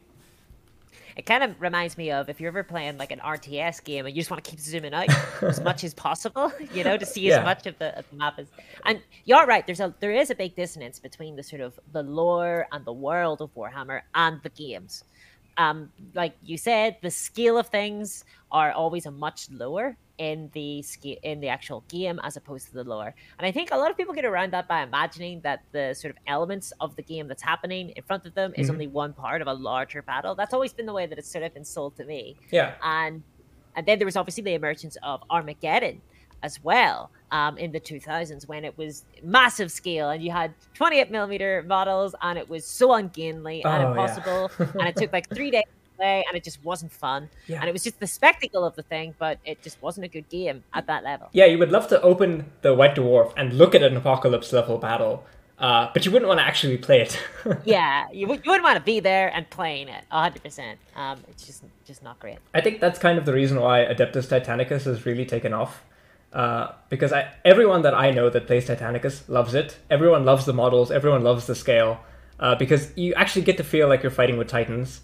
it kind of reminds me of if you're ever playing like an R T S game and you just want to keep zooming out as much as possible, you know, to see Yeah. as much of the, of the map as. And you're right. There's a there is a big dissonance between the sort of the lore and the world of Warhammer and the games. Um, like you said, the scale of things are always a much lower in the scale in the actual game as opposed to the lore. And I think a lot of people get around that by imagining that the sort of elements of the game that's happening in front of them is Mhm. only one part of a larger battle. That's always been the way that it's sort of been sold to me. Yeah. And and then there was obviously the emergence of Armageddon as well, um, in the two thousands, when it was massive scale and you had twenty-eight millimeter models and it was so ungainly and Oh, impossible yeah. and it took like three days to play and it just wasn't fun. Yeah. And it was just the spectacle of the thing, but it just wasn't a good game at that level. Yeah, you would love to open the White Dwarf and look at an apocalypse level battle, uh, but you wouldn't want to actually play it. Yeah, you, would- you wouldn't want to be there and playing it one hundred percent. Um, it's just just not great. I think that's kind of the reason why Adeptus Titanicus has really taken off. Uh, because I, everyone that I know that plays Titanicus loves it. Everyone loves the models. Everyone loves the scale. Uh, because you actually get to feel like you're fighting with Titans.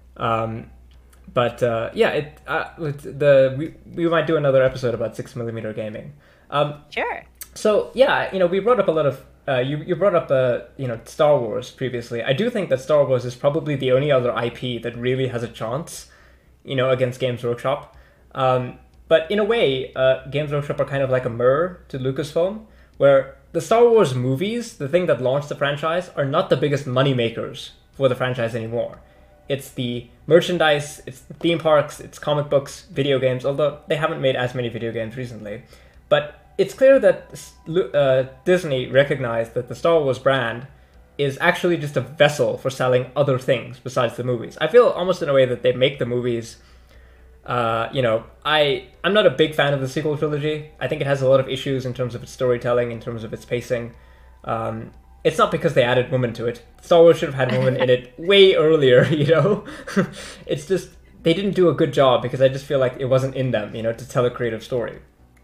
Um, but uh, yeah, it uh, with the we, we might do another episode about six millimeter gaming. Um, Sure. So yeah, you know, we brought up a lot of uh, you you brought up uh, you know Star Wars previously. I do think that Star Wars is probably the only other I P that really has a chance, you know, against Games Workshop. Um, but in a way, uh, Games Workshop are kind of like a mirror to Lucasfilm, where the Star Wars movies, the thing that launched the franchise, are not the biggest money makers for the franchise anymore. It's the merchandise, it's the theme parks, it's comic books, video games, although they haven't made as many video games recently. But it's clear that uh, Disney recognized that the Star Wars brand is actually just a vessel for selling other things besides the movies. I feel almost in a way that they make the movies. Uh, you know, I I'm not a big fan of the sequel trilogy. I think it has a lot of issues in terms of its storytelling, in terms of its pacing. Um, it's not because they added women to it. Star Wars should have had women in it way earlier. You know, it's just they didn't do a good job because I just feel like it wasn't in them, you know, to tell a creative story.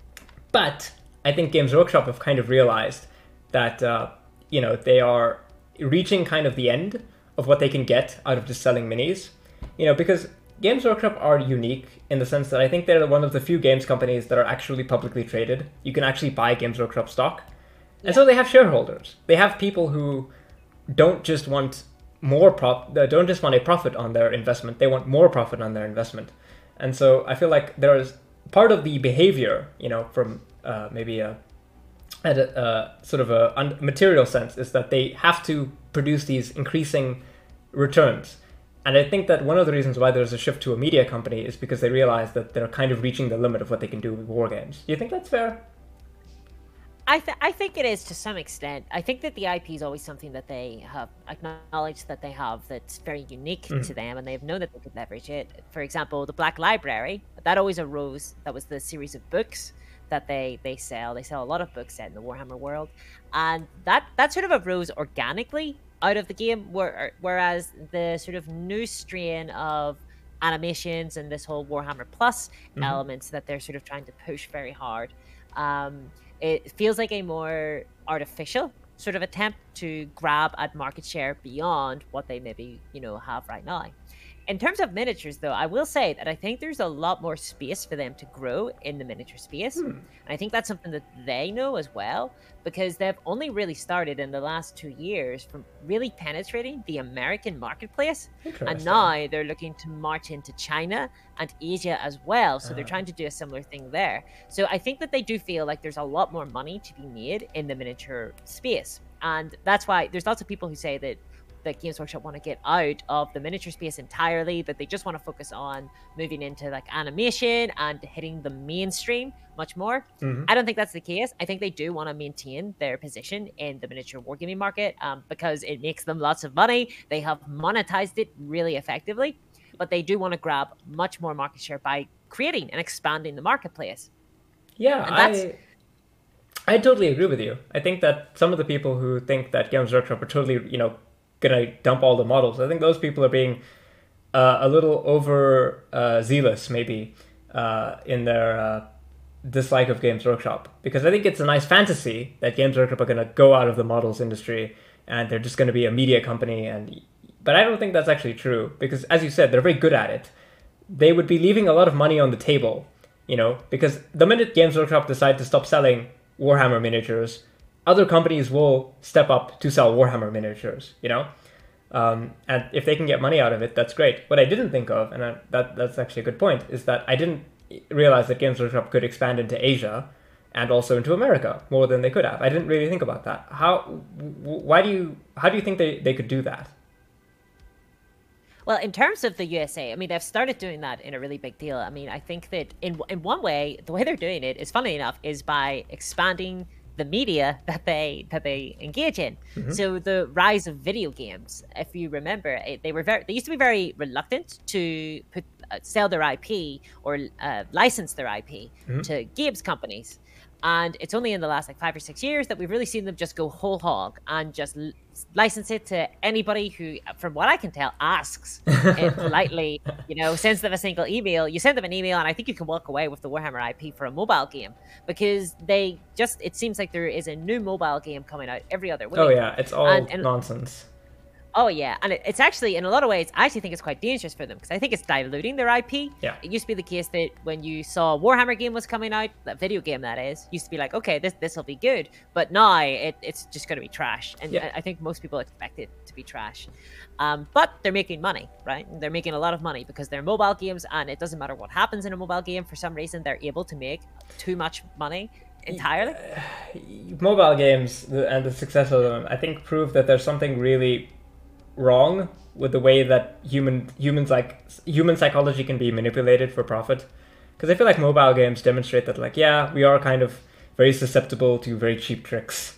But I think Games Workshop have kind of realized that, uh, you know, they are reaching kind of the end of what they can get out of just selling minis. You know, because Games Workshop are unique in the sense that I think they're one of the few games companies that are actually publicly traded. You can actually buy Games Workshop stock. And so they have shareholders. They have people who don't just want more prop, they don't just want a profit on their investment. They want more profit on their investment. And so I feel like there is part of the behavior, you know, from uh, maybe a, at a uh, sort of a un- material sense, is that they have to produce these increasing returns. And I think that one of the reasons why there's a shift to a media company is because they realize that they're kind of reaching the limit of what they can do with war games. Do you think that's fair? I, th- I think it is to some extent. I think that the I P is always something that they have acknowledged that they have that's very unique Mm. to them, and they've known that they could leverage it. For example, the Black Library, that always arose, that was the series of books that they, they sell. They sell a lot of books set in the Warhammer world, and that, that sort of arose organically out of the game, where, whereas the sort of new strain of animations and this whole Warhammer Plus Mhm. elements that they're sort of trying to push very hard, um, it feels like a more artificial sort of attempt to grab at market share beyond what they maybe, you know, have right now. in terms of miniatures, though, I will say that I think there's a lot more space for them to grow in the miniature space. Hmm. And I think that's something that they know as well, because they've only really started in the last two years from really penetrating the American marketplace. And now they're looking to march into China and Asia as well. So uh. they're trying to do a similar thing there. So I think that they do feel like there's a lot more money to be made in the miniature space. And that's why there's lots of people who say that that Games Workshop want to get out of the miniature space entirely, that they just want to focus on moving into like animation and hitting the mainstream much more. Mm-hmm. I don't think that's the case. I think they do want to maintain their position in the miniature wargaming market um, because it makes them lots of money. They have monetized it really effectively, but they do want to grab much more market share by creating and expanding the marketplace. Yeah, I I totally agree with you. I think that some of the people who think that Games Workshop are totally, you know, gonna dump all the models, I think those people are being uh, a little over uh, zealous, maybe, uh, in their uh, dislike of Games Workshop. Because I think it's a nice fantasy that Games Workshop are gonna go out of the models industry and they're just gonna be a media company. And but I don't think that's actually true, because as you said, they're very good at it. They would be leaving a lot of money on the table, you know, because the minute Games Workshop decide to stop selling Warhammer miniatures, other companies will step up to sell Warhammer miniatures, you know? Um, and if they can get money out of it, that's great. What I didn't think of, and I, that that's actually a good point, is that I didn't realize that Games Workshop could expand into Asia and also into America more than they could have. I didn't really think about that. How, why do you, how do you think they, they could do that? Well, in terms of the U S A, I mean, they've started doing that in a really big deal. I mean, I think that in in one way, the way they're doing it is, funny enough, is by expanding the media that they that they engage in. Mm-hmm. So the rise of video games, if you remember, it, they were very they used to be very reluctant to put uh, sell their I P or uh, license their I P mm-hmm. to games companies. And it's only in the last like five or six years that we've really seen them just go whole hog and just l- license it to anybody who, from what I can tell, asks it politely, you know, sends them a single email. You send them an email and I think you can walk away with the Warhammer I P for a mobile game, because they just, it seems like there is a new mobile game coming out every other week. Oh yeah, it's all and, and, nonsense. Oh yeah, and it, it's actually, in a lot of ways, I actually think it's quite dangerous for them, because I think it's diluting their I P. Yeah. It used to be the case that when you saw a Warhammer game was coming out, that video game that is, used to be like, okay, this this will be good. But now it, it's just going to be trash, and yeah. I, I think most people expect it to be trash. Um, but they're making money, right? They're making a lot of money because they're mobile games, and it doesn't matter what happens in a mobile game. For some reason, they're able to make too much money entirely. Uh, mobile games and the success of them, I think, prove that there's something really wrong with the way that human humans like human psychology can be manipulated for profit. Because I feel like mobile games demonstrate that, like, yeah, we are kind of very susceptible to very cheap tricks.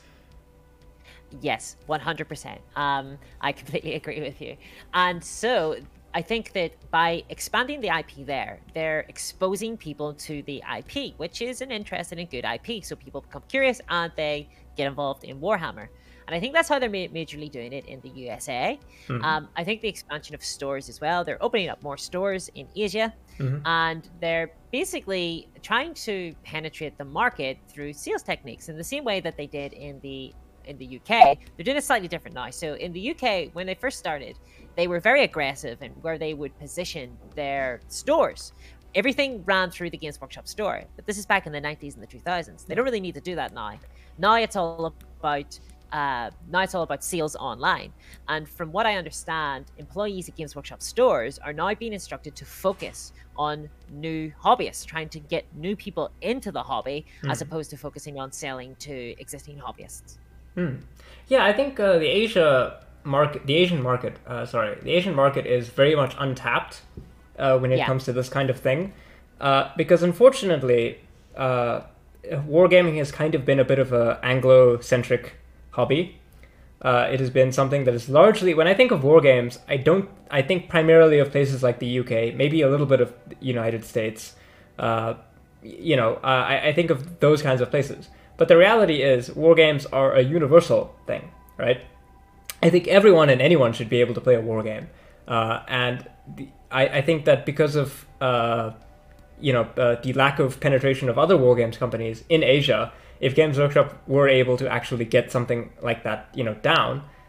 Yes, one hundred percent. Um, I completely agree with you. And so I think that by expanding the I P there, they're exposing people to the I P, which is an interesting and good I P. So people become curious and they get involved in Warhammer. And I think that's how they're ma- majorly doing it in the U S A. Mm-hmm. Um, I think the expansion of stores as well, they're opening up more stores in Asia. Mm-hmm. And they're basically trying to penetrate the market through sales techniques in the same way that they did in the in the U K. They're doing it slightly different now. So in the U K, when they first started, they were very aggressive in where they would position their stores. Everything ran through the Games Workshop store. But this is back in the nineties and the two thousands. They don't really need to do that now. Now it's all about... Uh, now it's all about sales online. And from what I understand, employees at Games Workshop stores are now being instructed to focus on new hobbyists, trying to get new people into the hobby, mm. as opposed to focusing on selling to existing hobbyists. Mm. Yeah, I think uh, the Asia market, the Asian market, uh, sorry, the Asian market is very much untapped uh, when it yeah. comes to this kind of thing, uh, because unfortunately, uh, wargaming has kind of been a bit of a Anglo-centric hobby. Uh, it has been something that is largely, when I think of war games, I don't, I think primarily of places like the U K, maybe a little bit of the United States. Uh, you know, uh, I, I think of those kinds of places. But the reality is, war games are a universal thing, right? I think everyone and anyone should be able to play a war game. Uh, and the, I, I think that because of, uh, you know, uh, the lack of penetration of other war games companies in Asia, if Games Workshop were able to actually get something like that, you know, down,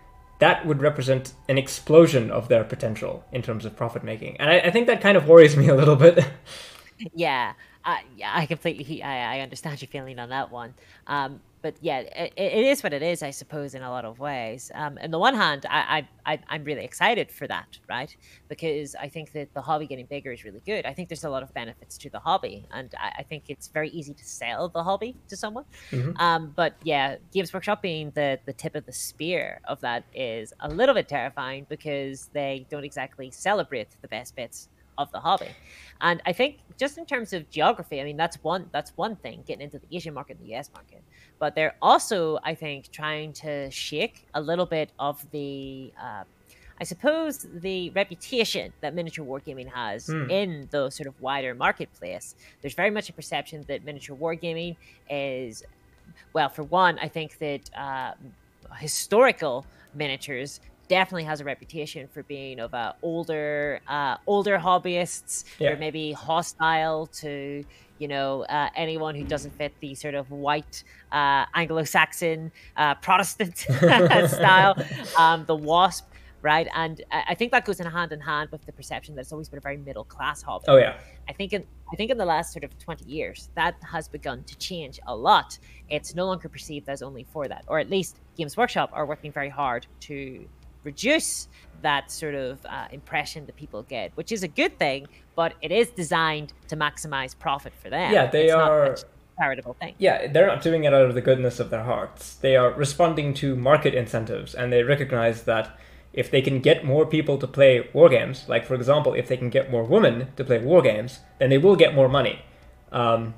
that would represent an explosion of their potential in terms of profit making. And I, I think that kind of worries me a little bit. Yeah, uh, yeah, I completely, I, I understand your feeling on that one. Um, but yeah, it, it is what it is, I suppose, in a lot of ways. Um, on the one hand, I, I, I, I'm really excited for that, right? Because I think that the hobby getting bigger is really good. I think there's a lot of benefits to the hobby, and I, I think it's very easy to sell the hobby to someone. Mm-hmm. Um, but yeah, Games Workshop being the the tip of the spear of that is a little bit terrifying because they don't exactly celebrate the best bits of the hobby. And I think just in terms of geography, I mean, that's one that's one thing, getting into the Asian market and the U S market. But they're also, I think, trying to shake a little bit of the uh, I suppose the reputation that miniature wargaming has Mm. in the sort of wider marketplace. There's very much a perception that miniature wargaming is, well, for one, I think that uh, historical miniatures definitely has a reputation for being of uh, older uh, older hobbyists. Yeah. They're maybe hostile to, you know, uh, anyone who doesn't fit the sort of white uh, Anglo-Saxon uh, Protestant style, um, the WASP, right? And I I think that goes in hand in hand with the perception that it's always been a very middle class hobby. Oh yeah. I think in I think in the last sort of twenty years that has begun to change a lot. It's no longer perceived as only for that, or at least Games Workshop are working very hard to reduce that sort of uh, impression that people get, which is a good thing, but it is designed to maximize profit for them. Yeah, they it's are. Not a charitable thing. Yeah, they're not doing it out of the goodness of their hearts. They are responding to market incentives, and they recognize that if they can get more people to play war games, like for example, if they can get more women to play war games, then they will get more money. Um,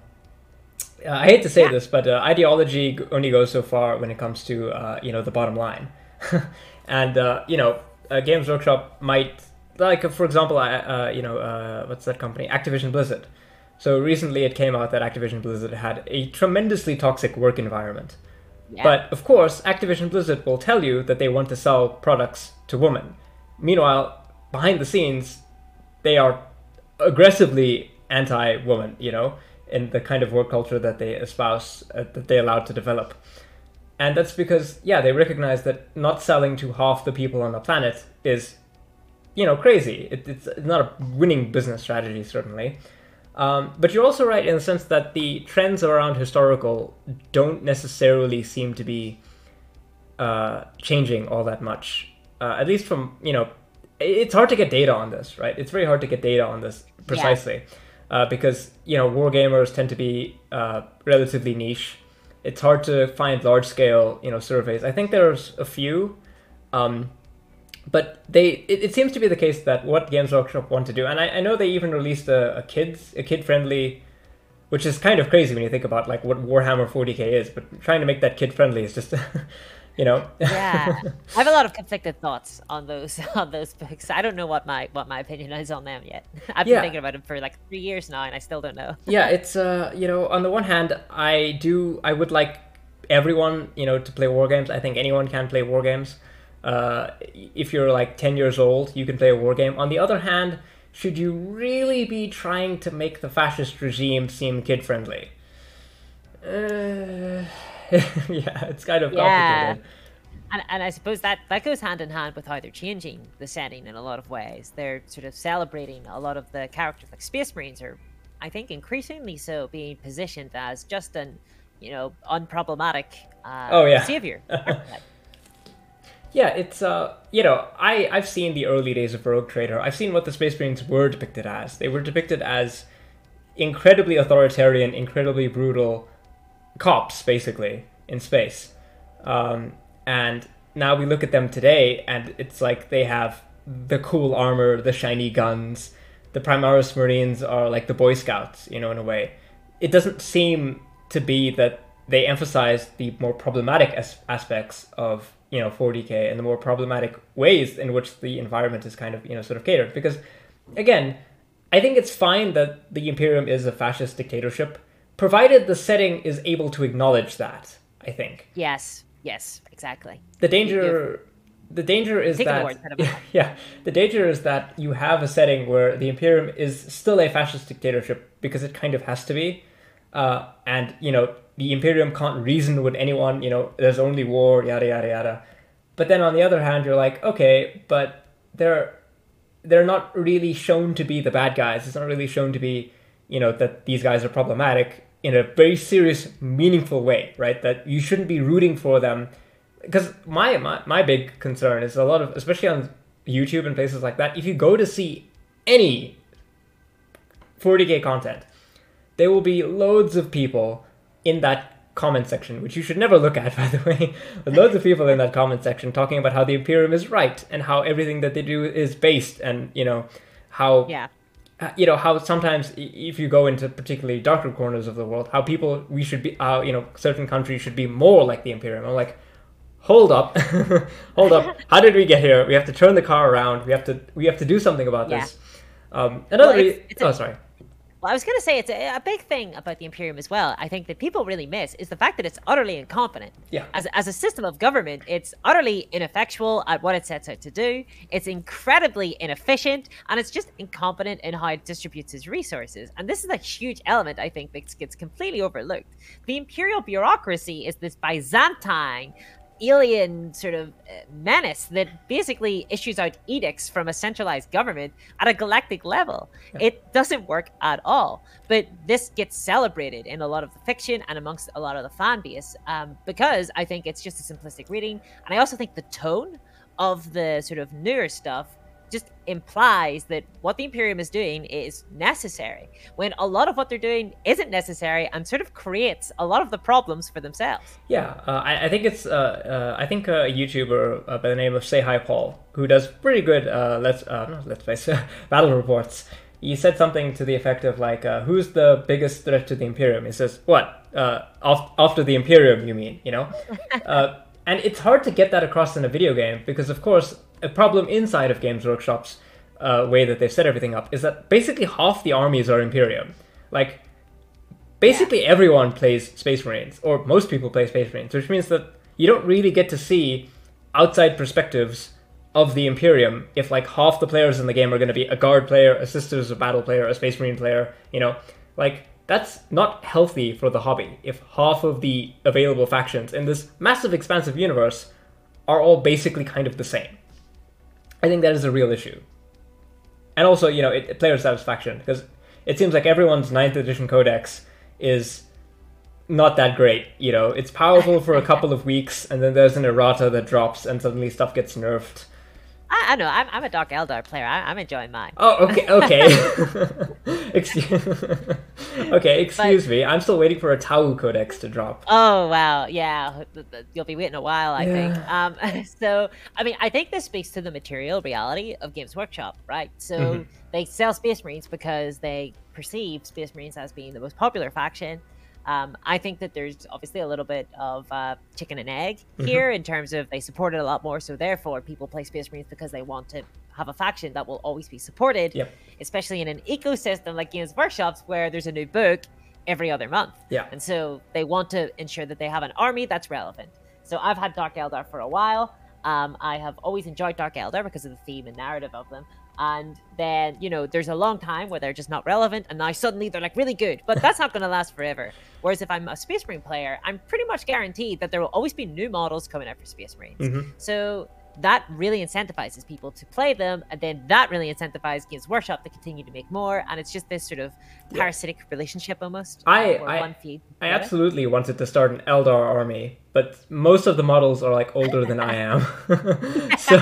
I hate to say Yeah. this, but uh, ideology only goes so far when it comes to uh, you know the bottom line. And uh, you know, uh, Games Workshop might, like uh, for example, uh, uh, you know, uh, what's that company? Activision Blizzard. So recently, it came out that Activision Blizzard had a tremendously toxic work environment. Yeah. But of course, Activision Blizzard will tell you that they want to sell products to women. Meanwhile, behind the scenes, they are aggressively anti-woman, you know, in the kind of work culture that they espouse, uh, that they allowed to develop. And that's because, yeah, they recognize that not selling to half the people on the planet is, you know, crazy. It, it's not a winning business strategy, certainly. Um, but you're also right in the sense that the trends around historical don't necessarily seem to be uh, changing all that much. Uh, at least from, you know, it's hard to get data on this, right? It's very hard to get data on this precisely. Yeah. Uh, because, you know, war gamers tend to be uh, relatively niche. It's hard to find large-scale, you know, surveys. I think there's a few, um, but they. It, it seems to be the case that what Games Workshop want to do, and I, I know they even released a, a kids, a kid-friendly, which is kind of crazy when you think about like what Warhammer forty K is. But trying to make that kid-friendly is just, you know. Yeah, I have a lot of conflicted thoughts on those on those books. I don't know what my what my opinion is on them yet. I've been Yeah. thinking about them for like three years now, and I still don't know. Yeah, it's uh, you know, on the one hand, I do, I would like everyone, you know, to play war games. I think anyone can play war games. Uh, if you're like ten years old, you can play a war game. On the other hand, should you really be trying to make the fascist regime seem kid-friendly? Uh, yeah, it's kind of Yeah. complicated. And, and I suppose that, that goes hand in hand with how they're changing the setting in a lot of ways. They're sort of celebrating a lot of the characters, like Space Marines are, I think, increasingly so being positioned as just an, you know, unproblematic uh, Oh, yeah. savior. Yeah, it's, uh, you know, I, I've seen the early days of Rogue Trader. I've seen what the Space Marines were depicted as. They were depicted as incredibly authoritarian, incredibly brutal cops, basically, in space. Um, and now we look at them today, and it's like they have the cool armor, the shiny guns. The Primaris Marines are like the Boy Scouts, you know, in a way. It doesn't seem to be that they emphasize the more problematic as- aspects of, you know, forty K and the more problematic ways in which the environment is kind of, you know, sort of catered. Because, again, I think it's fine that the Imperium is a fascist dictatorship, provided the setting is able to acknowledge that, I think. Yes, yes, exactly. The danger... The danger is Taking the that words out of my mouth. yeah, the danger is that you have a setting where the Imperium is still a fascist dictatorship because it kind of has to be, uh, and you know the Imperium can't reason with anyone. You know, there's only war, yada yada yada. but then on the other hand, you're like, okay, but they're they're not really shown to be the bad guys. It's not really shown to be, you know, that these guys are problematic in a very serious, meaningful way, right? That you shouldn't be rooting for them. Because my, my my big concern is a lot of, especially on YouTube and places like that, if you go to see any forty K content, there will be loads of people in that comment section, which you should never look at, by the way. But loads of people in that comment section talking about how the Imperium is right and how everything that they do is based, and you know how yeah. uh, you know how sometimes if you go into particularly darker corners of the world, how people we should be, how you know certain countries should be more like the Imperium. I'm like, hold up, hold up. How did we get here? We have to turn the car around. We have to we have to do something about Yeah. this. Um, another. Well, it's- re- it's a- oh, sorry. Well, I was going to say it's a, a big thing about the Imperium as well. I think that people really miss is the fact that it's utterly incompetent. Yeah. As, as a system of government, it's utterly ineffectual at what it sets out to do. It's incredibly inefficient, and it's just incompetent in how it distributes its resources. And this is a huge element, I think, that gets completely overlooked. The imperial bureaucracy is this Byzantine, alien sort of uh, menace that basically issues out edicts from a centralized government at a galactic level. Yeah. It doesn't work at all. But this gets celebrated in a lot of the fiction and amongst a lot of the fan base um, because I think it's just a simplistic reading. And I also think the tone of the sort of newer stuff just implies that what the Imperium is doing is necessary, when a lot of what they're doing isn't necessary and sort of creates a lot of the problems for themselves. Yeah, uh, I, I think it's uh, uh, I think a YouTuber uh, by the name of Say Hi Paul, who does pretty good uh, let's uh, not let's face battle reports. He said something to the effect of like, uh, "Who's the biggest threat to the Imperium?" He says, "What? Uh, af- after the Imperium, you mean? You know?" uh, and it's hard to get that across in a video game because, of course, a problem inside of Games Workshop's uh, way that they've set everything up is that basically half the armies are Imperium. Like, basically yeah. everyone plays Space Marines, or most people play Space Marines, which means that you don't really get to see outside perspectives of the Imperium if like half the players in the game are going to be a guard player, a Sisters of Battle player, a Space Marine player, you know, like that's not healthy for the hobby if half of the available factions in this massive expansive universe are all basically kind of the same. I think that is a real issue. And also, you know, it, player satisfaction, because it seems like everyone's ninth edition codex is not that great, you know. It's powerful for a couple of weeks, and then there's an errata that drops, and suddenly stuff gets nerfed. I, I know, I'm, I'm a Dark Eldar player. I, I'm enjoying mine. Oh, okay, okay. excuse, okay, excuse But, me. I'm still waiting for a Tau codex to drop. Oh, wow. Yeah, you'll be waiting a while, I Yeah. think. Um, so, I mean, I think this speaks to the material reality of Games Workshop, right? So Mm-hmm. they sell Space Marines because they perceive Space Marines as being the most popular faction. Um, I think that there's obviously a little bit of uh, chicken and egg Mm-hmm. here in terms of they support it a lot more. So therefore, people play Space Marines because they want to have a faction that will always be supported, Yep. especially in an ecosystem like Games Workshops where there's a new book every other month. Yeah. And so they want to ensure that they have an army that's relevant. So I've had Dark Eldar for a while. Um, I have always enjoyed Dark Eldar because of the theme and narrative of them. And then, you know, there's a long time where they're just not relevant, and now suddenly they're like really good. But that's not going to last forever. Whereas if I'm a Space Marine player, I'm pretty much guaranteed that there will always be new models coming out for Space Marines. Mm-hmm. So that really incentivizes people to play them, and then that really incentivizes Games Workshop to continue to make more. And it's just this sort of parasitic relationship almost. I- where I- one feeds I the other. absolutely wanted to start an Eldar army, but most of the models are like older than I am. So,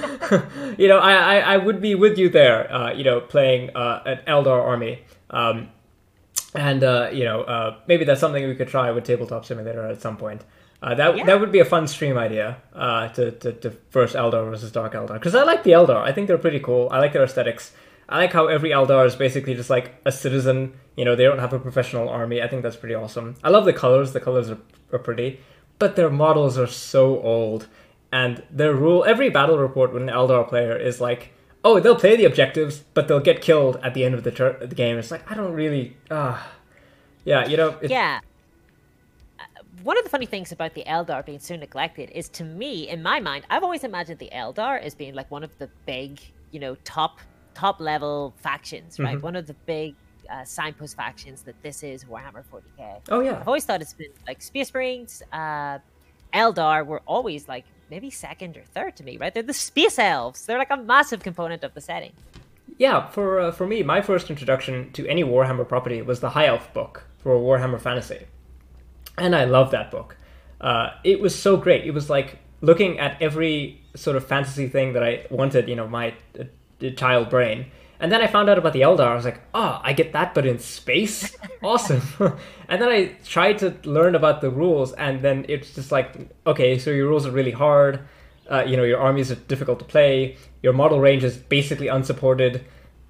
you know, I, I, I would be with you there, uh, you know, playing uh, an Eldar army. Um, and, uh, you know, uh, maybe that's something we could try with Tabletop Simulator at some point. Uh, that Yeah. that would be a fun stream idea, uh, to, to, to first Eldar versus Dark Eldar. Because I like the Eldar. I think they're pretty cool. I like their aesthetics. I like how every Eldar is basically just like a citizen. You know, they don't have a professional army. I think that's pretty awesome. I love the colors. The colors are, are pretty. But their models are so old. And their rule, every battle report with an Eldar player is like, oh, they'll play the objectives, but they'll get killed at the end of the, tur- the game. It's like, I don't really, ah. Yeah, you know. It, Yeah. Uh, One of the funny things about the Eldar being so neglected is, to me, in my mind, I've always imagined the Eldar as being like one of the big, you know, top top level factions, right? Mhm. One of the big uh, signpost factions that this is Warhammer forty K. Oh, yeah. I've always thought it's been like Space Marines, uh, Eldar were always like maybe second or third to me, right? They're the space elves. They're like a massive component of the setting. Yeah, for uh, for me, my first introduction to any Warhammer property was the High Elf book for Warhammer Fantasy, and I loved that book. Uh, it was so great. It was like looking at every sort of fantasy thing that I wanted, you know, my uh, child brain. And then I found out about the Eldar. I was like, oh, I get that, but in space? Awesome. And then I tried to learn about the rules, and then it's just like, okay, so your rules are really hard. Uh, you know, your armies are difficult to play. Your model range is basically unsupported.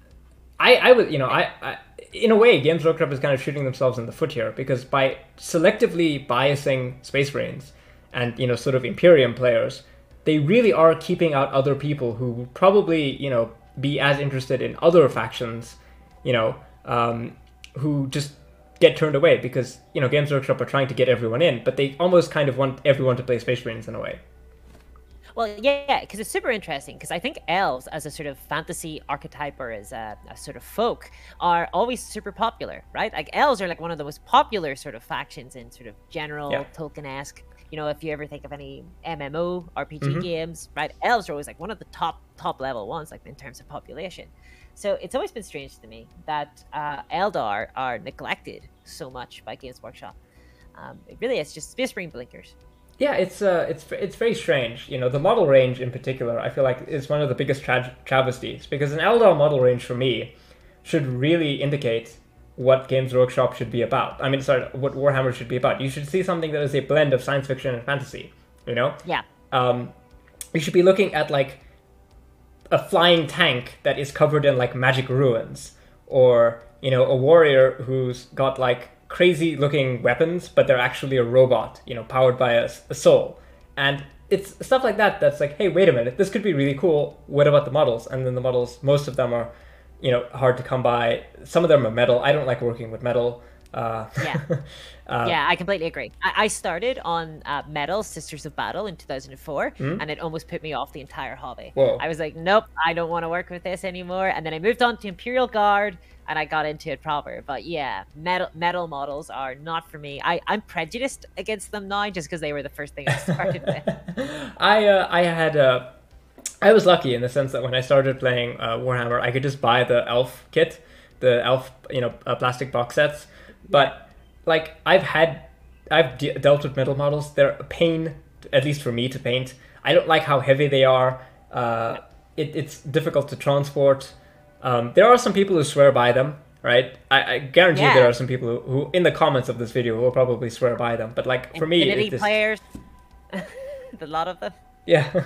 I, I would, you know, I, I, in a way, Games Workshop is kind of shooting themselves in the foot here, because by selectively biasing Space Marines and, you know, sort of Imperium players, they really are keeping out other people who would probably, you know, be as interested in other factions, you know, um, who just get turned away because, you know, Games Workshop are trying to get everyone in, but they almost kind of want everyone to play Space Marines in a way. Well, yeah, because it's super interesting, because I think elves as a sort of fantasy archetype or as a, a sort of folk are always super popular, right? Like elves are like one of the most popular sort of factions in sort of general yeah. Tolkien-esque. You know, if you ever think of any M M O R P G mm-hmm. games, right? Elves are always like one of the top top level ones, like in terms of population. So it's always been strange to me that uh, Eldar are neglected so much by Games Workshop. Um, it really is just Space Marine blinkers. Yeah, it's uh, it's it's very strange. You know, the model range in particular, I feel like is one of the biggest tra- travesties, because an Eldar model range for me should really indicate what Games Workshop should be about. I mean, sorry, what Warhammer should be about. You should see something that is a blend of science fiction and fantasy, you know? Yeah. Um, you should be looking at, like, a flying tank that is covered in, like, magic ruins. Or, you know, a warrior who's got, like, crazy-looking weapons, but they're actually a robot, you know, powered by a, a soul. And it's stuff like that that's like, hey, wait a minute, this could be really cool. What about the models? And then the models, most of them are, you know, hard to come by. Some of them are metal. I don't like working with metal. Uh, yeah, uh, yeah, I completely agree. I, I started on uh, Metal Sisters of Battle in two thousand four, mm-hmm. and it almost put me off the entire hobby. Whoa. I was like, nope, I don't want to work with this anymore. And then I moved on to Imperial Guard, and I got into it proper. But yeah, metal metal models are not for me. I, I'm prejudiced against them now just because they were the first thing I started with. I uh, I had a. Uh... I was lucky in the sense that when I started playing uh, Warhammer, I could just buy the elf kit, the elf, you know, uh, plastic box sets. But like I've had, I've de- dealt with metal models. They're a pain, at least for me to paint. I don't like how heavy they are. Uh, it, it's difficult to transport. Um, there are some people who swear by them, right? I, I guarantee yeah. there are some people who, who, in the comments of this video, will probably swear by them. But like for me, Infinity it's just... players, a lot of them. Yeah.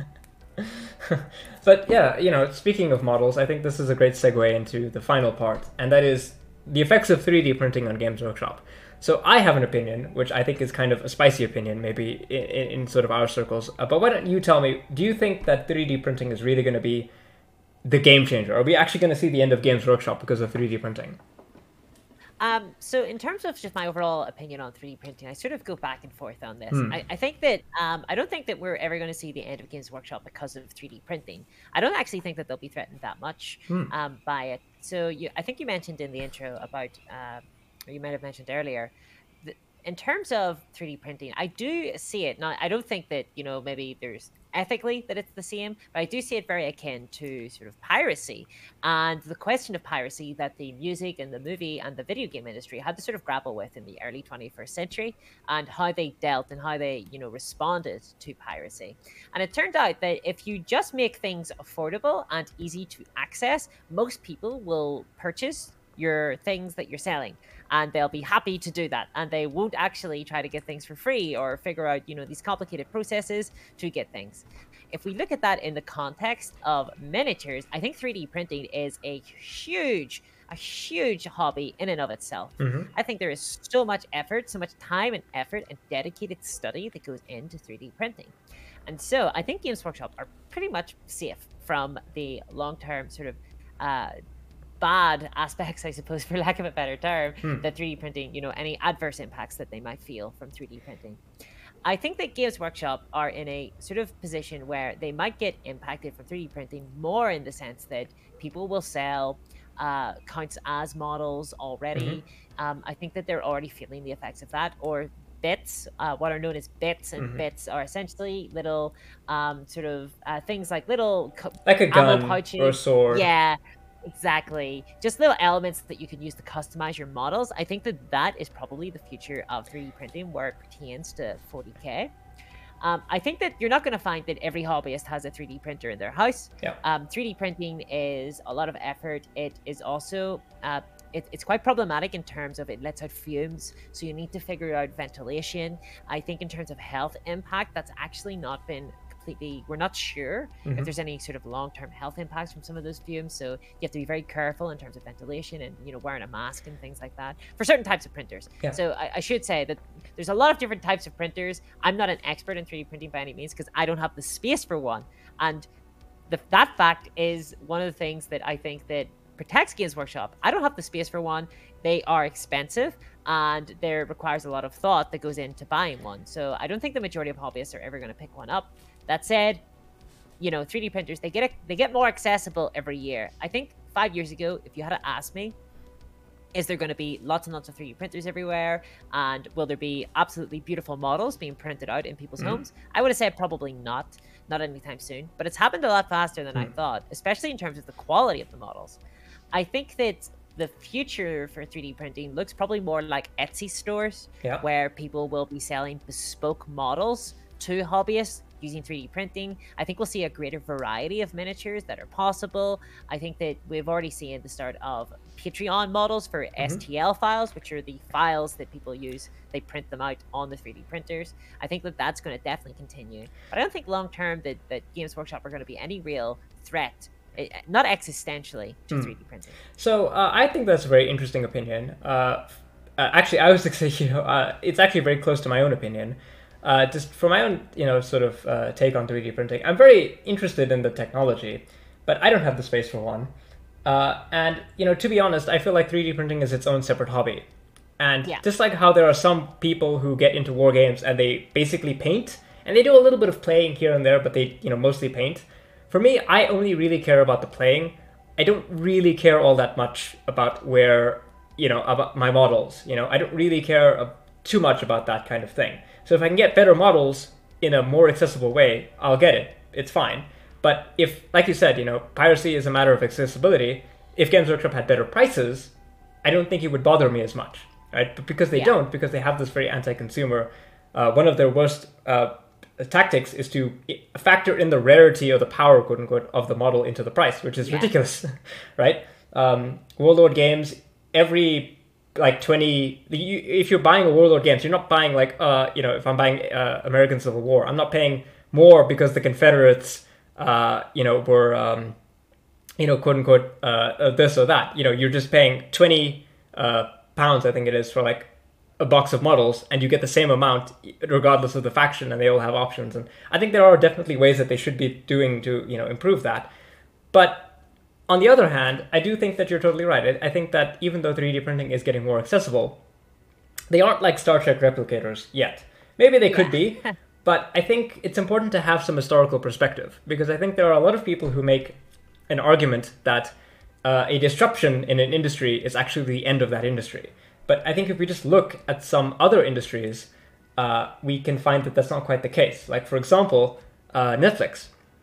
But yeah, you know, speaking of models, I think this is a great segue into the final part, and that is the effects of three D printing on Games Workshop. So I have an opinion, which I think is kind of a spicy opinion, maybe in, in sort of our circles. Uh, but why don't you tell me, do you think that three D printing is really going to be the game changer? Are we actually going to see the end of Games Workshop because of three D printing? Um, so in terms of just my overall opinion on three D printing, I sort of go back and forth on this. Hmm. I, I think that um, I don't think that we're ever going to see the end of Games Workshop because of three D printing. I don't actually think that they'll be threatened that much Hmm. um, by it. So you, I think you mentioned in the intro about, uh, or you might have mentioned earlier, that in terms of three D printing, I do see it. Now, I don't think that, you know, maybe there's ethically that it's the same, but I do see it very akin to sort of piracy and the question of piracy that the music and the movie and the video game industry had to sort of grapple with in the early twenty-first century, and how they dealt and how they, you know, responded to piracy. And it turned out that if you just make things affordable and easy to access, most people will purchase your things that you're selling, and they'll be happy to do that, and they won't actually try to get things for free or figure out, you know, these complicated processes to get things. If we look at that in the context of miniatures, I think three D printing is a huge a huge hobby in and of itself. Mm-hmm. I think there is so much effort, so much time and effort and dedicated study that goes into three D printing. And so I think Games Workshop are pretty much safe from the long-term sort of uh bad aspects, I suppose, for lack of a better term, hmm. that three D printing, you know, any adverse impacts that they might feel from three D printing. I think that Games Workshop are in a sort of position where they might get impacted from three D printing more in the sense that people will sell uh, counts as models already. Mm-hmm. Um, I think that they're already feeling the effects of that, or bits, uh, what are known as bits, and Mhm. bits are essentially little um, sort of uh, things like little co- Like a ammo gun or a pouches. sword. Yeah, exactly. Just little elements that you can use to customize your models. I think that that is probably the future of three D printing where it pertains to forty K. Um, I think that you're not going to find that every hobbyist has a three D printer in their house. Yeah. Um, three D printing is a lot of effort. It is also uh, it, it's quite problematic in terms of it lets out fumes, so you need to figure out ventilation. I think in terms of health impact, that's actually not been completely. We're not sure Mhm. if there's any sort of long-term health impacts from some of those fumes. So you have to be very careful in terms of ventilation and you know wearing a mask and things like that for certain types of printers. Yeah. So I, I should say that there's a lot of different types of printers. I'm not an expert in three D printing by any means because I don't have the space for one. And the, that fact is one of the things that I think that protects Games Workshop. I don't have the space for one. They are expensive and there requires a lot of thought that goes into buying one. So I don't think the majority of hobbyists are ever going to pick one up. That said, you know, three D printers, they get they get more accessible every year. I think five years ago, if you had to ask me, is there going to be lots and lots of three D printers everywhere? And will there be absolutely beautiful models being printed out in people's Mm. homes? I would have said probably not, not anytime soon. But it's happened a lot faster than I Mm. thought, especially in terms of the quality of the models. I think that the future for three D printing looks probably more like Etsy stores, Yeah. where people will be selling bespoke models to hobbyists using three D printing. I think we'll see a greater variety of miniatures that are possible. I think that we've already seen the start of Patreon models for S T L files, which are the files that people use. They print them out on the three D printers. I think that that's going to definitely continue. But I don't think long term that, that Games Workshop are going to be any real threat, eh, not existentially, to Hmm. three D printing. So uh, I think that's a very interesting opinion. Uh, f- uh, actually, I was going to say, you know, uh, it's actually very close to my own opinion. Uh, just for my own, you know, sort of uh, take on three D printing, I'm very interested in the technology, but I don't have the space for one. Uh, and you know, to be honest, I feel like three D printing is its own separate hobby. And Yeah. just like how there are some people who get into war games and they basically paint, and they do a little bit of playing here and there, but they, you know, mostly paint. For me, I only really care about the playing. I don't really care all that much about where, you know, about my models. You know, I don't really care uh, too much about that kind of thing. So if I can get better models in a more accessible way, I'll get it. It's fine. But if, like you said, you know, piracy is a matter of accessibility. If Games Workshop had better prices, I don't think it would bother me as much, right? But because they Yeah. don't, because they have this very anti-consumer, uh, one of their worst uh, tactics is to factor in the rarity or the power, quote unquote, of the model into the price, which is Yeah. ridiculous, right? Um, Warlord games, every like twenty, you, if you're buying a Warlord games, you're not buying like, uh, you know, if I'm buying uh, American Civil War, I'm not paying more because the Confederates, uh, you know, were, um, you know, quote unquote, uh, uh, this or that. You know, you're just paying twenty uh, pounds, I think it is, for like a box of models, and you get the same amount regardless of the faction, and they all have options. And I think there are definitely ways that they should be doing to, you know, improve that. But on the other hand, I do think that you're totally right. I, I think that even though three D printing is getting more accessible, they aren't like Star Trek replicators yet. Maybe they could be, but I think it's important to have some historical perspective, because I think there are a lot of people who make an argument that uh, a disruption in an industry is actually the end of that industry. But I think if we just look at some other industries, uh, we can find that that's not quite the case. Like, for example, uh, Netflix.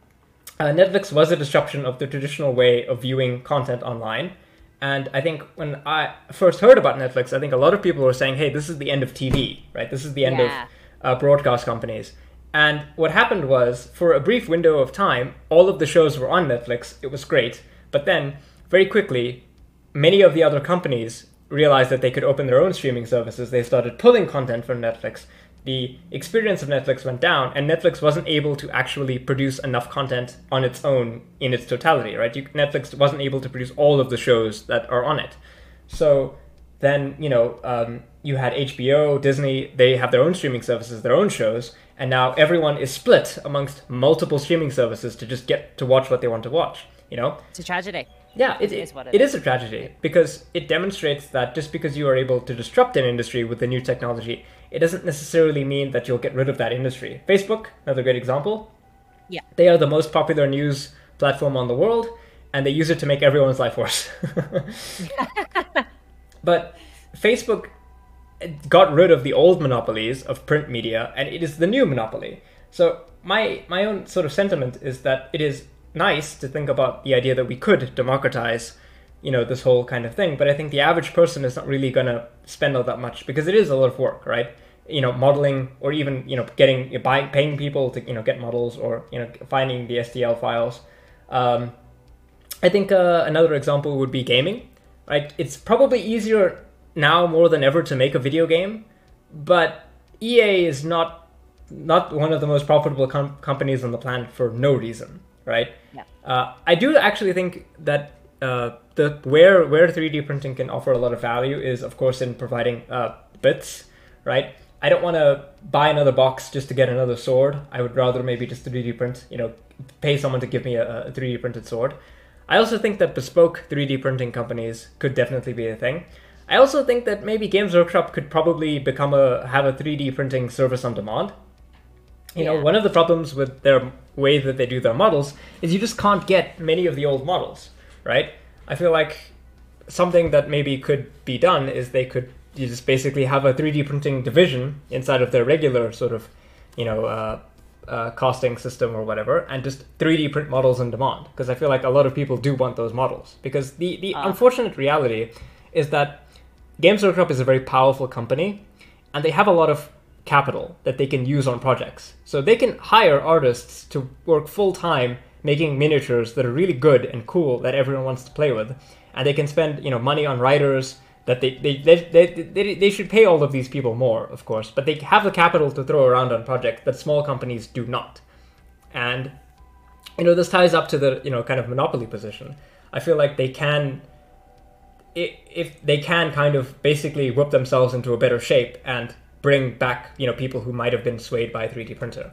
Uh, Netflix was a disruption of the traditional way of viewing content online. And I think when I first heard about Netflix, I think a lot of people were saying, hey, this is the end of T V, right? This is the end Yeah. of uh, broadcast companies. And what happened was, for a brief window of time, all of the shows were on Netflix. It was great. But then, very quickly, many of the other companies realized that they could open their own streaming services. They started pulling content from Netflix. The experience of Netflix went down, and Netflix wasn't able to actually produce enough content on its own in its totality, right? You, Netflix wasn't able to produce all of the shows that are on it. So then, you know, um, you had H B O, Disney, they have their own streaming services, their own shows, and now everyone is split amongst multiple streaming services to just get to watch what they want to watch, you know? It's a tragedy. Yeah, it, It it, is what it it is. is a tragedy, because it demonstrates that just because you are able to disrupt an industry with the new technology, it doesn't necessarily mean that you'll get rid of that industry. Facebook, another great example. Yeah. They are the most popular news platform on the world, and they use it to make everyone's life worse. But Facebook got rid of the old monopolies of print media, and it is the new monopoly. So my my own sort of sentiment is that it is nice to think about the idea that we could democratize, you know, this whole kind of thing. But I think the average person is not really going to spend all that much, because it is a lot of work, right? You know, modeling, or even, you know, getting, buying, paying people to, you know, get models, or, you know, finding the S T L files. Um, I think uh, another example would be gaming, right? It's probably easier now more than ever to make a video game, but E A is not not one of the most profitable com- companies on the planet for no reason, right? Yeah. Uh, I do actually think that uh, the where where three D printing can offer a lot of value is, of course, in providing uh, bits, right? I don't want to buy another box just to get another sword. I would rather maybe just three D print, you know, pay someone to give me a, a three D printed sword. I also think that bespoke three D printing companies could definitely be a thing. I also think that maybe Games Workshop could probably become a have a three D printing service on demand. You yeah. know, one of the problems with their way that they do their models is you just can't get many of the old models, right? I feel like something that maybe could be done is they could you just basically have a three D printing division inside of their regular sort of, you know, uh, uh, costing system or whatever, and just three D print models on demand. Because I feel like a lot of people do want those models. Because the, the uh. unfortunate reality is that Games Workshop is a very powerful company, and they have a lot of capital that they can use on projects. So they can hire artists to work full-time making miniatures that are really good and cool that everyone wants to play with. And they can spend, you know, money on writers that they they, they, they, they they should pay all of these people more, of course, but they have the capital to throw around on projects that small companies do not. And, you know, this ties up to the, you know, kind of monopoly position. I feel like they can, if they can kind of basically whip themselves into a better shape and bring back, you know, people who might have been swayed by a three D printer.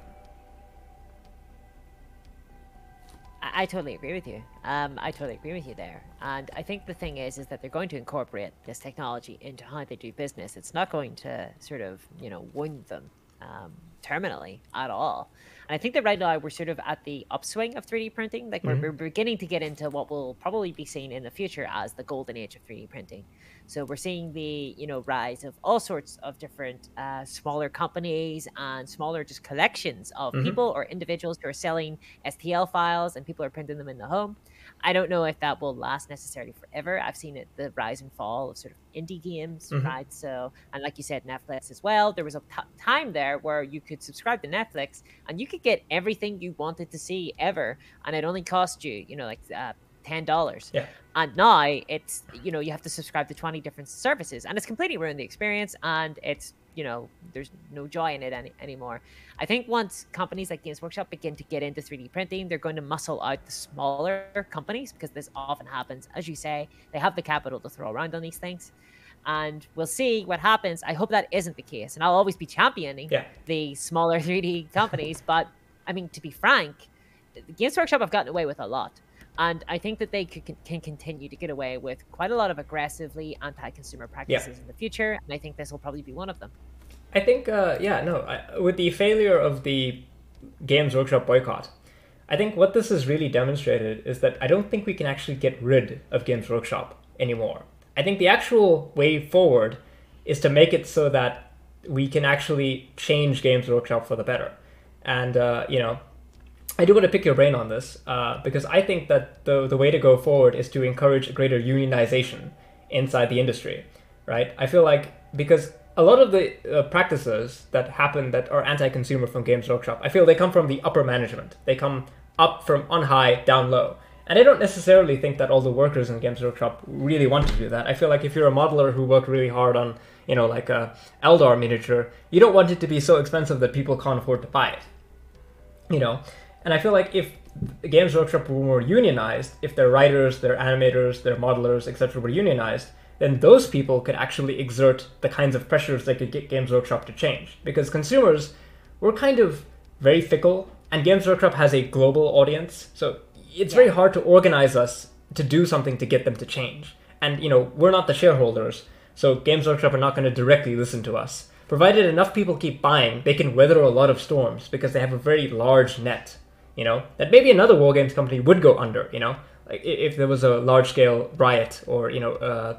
I totally agree with you. Um, I totally agree with you there. And I think the thing is, is that they're going to incorporate this technology into how they do business. It's not going to sort of, you know, wound them um, terminally at all. And I think that right now we're sort of at the upswing of three D printing. Like mm-hmm. we're, we're beginning to get into what will probably be seen in the future as the golden age of three D printing. So we're seeing the, you know, rise of all sorts of different uh, smaller companies and smaller just collections of mm-hmm. people or individuals who are selling S T L files, and people are printing them in the home. I don't know if that will last necessarily forever. I've seen it, the rise and fall of sort of indie games, mm-hmm. right? So, and like you said, Netflix as well. There was a t- time there where you could subscribe to Netflix and you could get everything you wanted to see ever, and it only cost you, you know, like uh, ten dollars. Yeah. And now it's, you know, you have to subscribe to twenty different services, and it's completely ruined the experience, and it's, you know, there's no joy in it any, anymore. I think once companies like Games Workshop begin to get into three D printing, they're going to muscle out the smaller companies, because this often happens. As you say, they have the capital to throw around on these things, and we'll see what happens. I hope that isn't the case, and I'll always be championing yeah. the smaller three D companies. But I mean, to be frank, Games Workshop have gotten away with a lot. And I think that they could, can continue to get away with quite a lot of aggressively anti-consumer practices yeah. in the future. And I think this will probably be one of them. I think, uh, yeah, no, I, with the failure of the Games Workshop boycott, I think what this has really demonstrated is that I don't think we can actually get rid of Games Workshop anymore. I think the actual way forward is to make it so that we can actually change Games Workshop for the better. And, uh, you know, I do want to pick your brain on this, uh, because I think that the the way to go forward is to encourage greater unionization inside the industry, right? I feel like because a lot of the uh, practices that happen that are anti-consumer from Games Workshop, I feel they come from the upper management. They come up from on high, down low. And I don't necessarily think that all the workers in Games Workshop really want to do that. I feel like if you're a modeler who worked really hard on, you know, like a Eldar miniature, you don't want it to be so expensive that people can't afford to buy it, you know? And I feel like if Games Workshop were more unionized, if their writers, their animators, their modelers, et cetera were unionized, then those people could actually exert the kinds of pressures that could get Games Workshop to change. Because consumers were kind of very fickle, and Games Workshop has a global audience, so it's yeah. very hard to organize us to do something to get them to change. And, you know, we're not the shareholders, so Games Workshop are not going to directly listen to us. Provided enough people keep buying, they can weather a lot of storms because they have a very large net. You know, that maybe another war games company would go under, you know, like if there was a large scale riot or, you know, uh,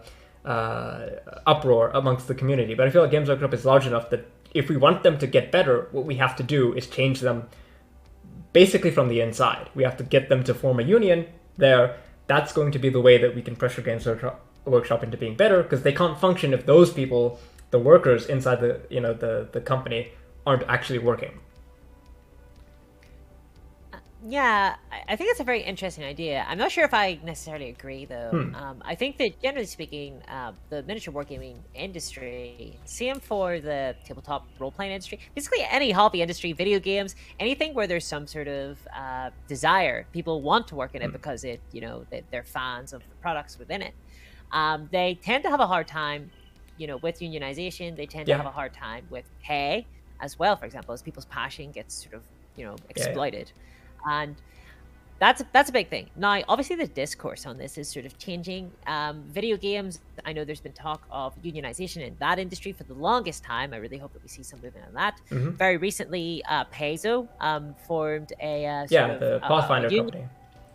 uh, uproar amongst the community. But I feel like Games Workshop is large enough that if we want them to get better, what we have to do is change them basically from the inside. We have to get them to form a union there. That's going to be the way that we can pressure Games Workshop into being better, because they can't function if those people, the workers inside the you know the the company, aren't actually working. Yeah, I think it's a very interesting idea. I'm not sure if I necessarily agree, though. Hmm. Um, I think that generally speaking, uh, the miniature wargaming industry, same for the tabletop role-playing industry, basically any hobby industry, video games, anything where there's some sort of uh, desire, people want to work in it Hmm. because it, you know, they, they're fans of the products within it. Um, they tend to have a hard time, you know, with unionization. They tend Yeah. to have a hard time with pay as well, for example, as people's passion gets sort of, you know, Yeah, yeah. exploited. And that's that's a big thing. Now, obviously, the discourse on this is sort of changing. Um, video games, I know there's been talk of unionization in that industry for the longest time. I really hope that we see some movement on that. Mhm. Very recently, uh, Paizo um, formed a uh, sort Yeah, of, the uh, Pathfinder union- company.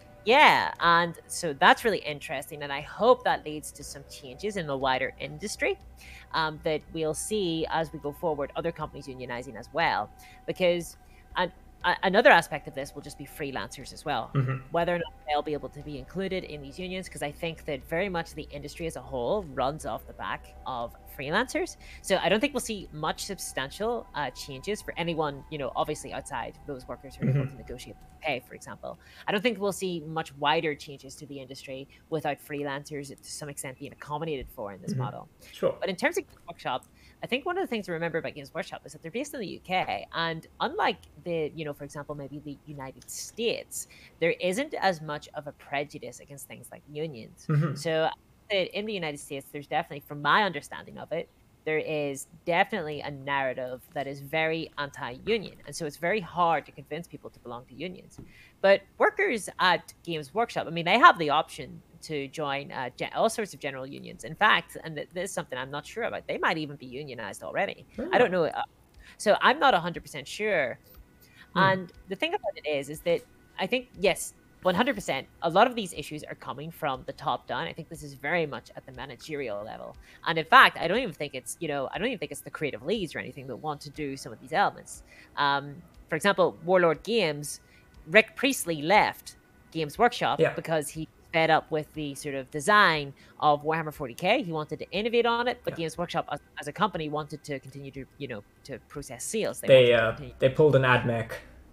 Yeah, and so that's really interesting, and I hope that leads to some changes in the wider industry um, that we'll see as we go forward. Other companies unionizing as well, because and a- another aspect of this will just be freelancers as well. Mhm. Whether or not they'll be able to be included in these unions, because I think that very much the industry as a whole runs off the back of freelancers. So I don't think we'll see much substantial uh, changes for anyone, you know, obviously outside those workers who are able Mhm. to negotiate pay, for example. I don't think we'll see much wider changes to the industry without freelancers to some extent being accommodated for in this Mhm. model. Sure. But in terms of Games Workshop, I think one of the things to remember about Games Workshop is that they're based in the U K, and unlike the, you know, for example, maybe the United States, there isn't as much of a prejudice against things like unions. Mhm. So in the United States, there's definitely, from my understanding of it, there is definitely a narrative that is very anti-union, and so it's very hard to convince people to belong to unions. But workers at Games Workshop, I mean, they have the option to join uh, gen- all sorts of general unions. In fact, and th- this is something I'm not sure about, they might even be unionized already. I don't know. Uh, so I'm not one hundred percent sure. Hmm. And the thing about it is, is that I think, yes, one hundred percent, a lot of these issues are coming from the top down. I think this is very much at the managerial level. And in fact, I don't even think it's, you know, I don't even think it's the creative leads or anything that want to do some of these elements. Um, for example, Warlord Games, Rick Priestley left Games Workshop Yeah. because he fed up with the sort of design of Warhammer forty K. He wanted to innovate on it, but Yeah. Games Workshop as, as a company wanted to continue to, you know, to process sales. They wanted to uh, continue- they pulled an AdMech.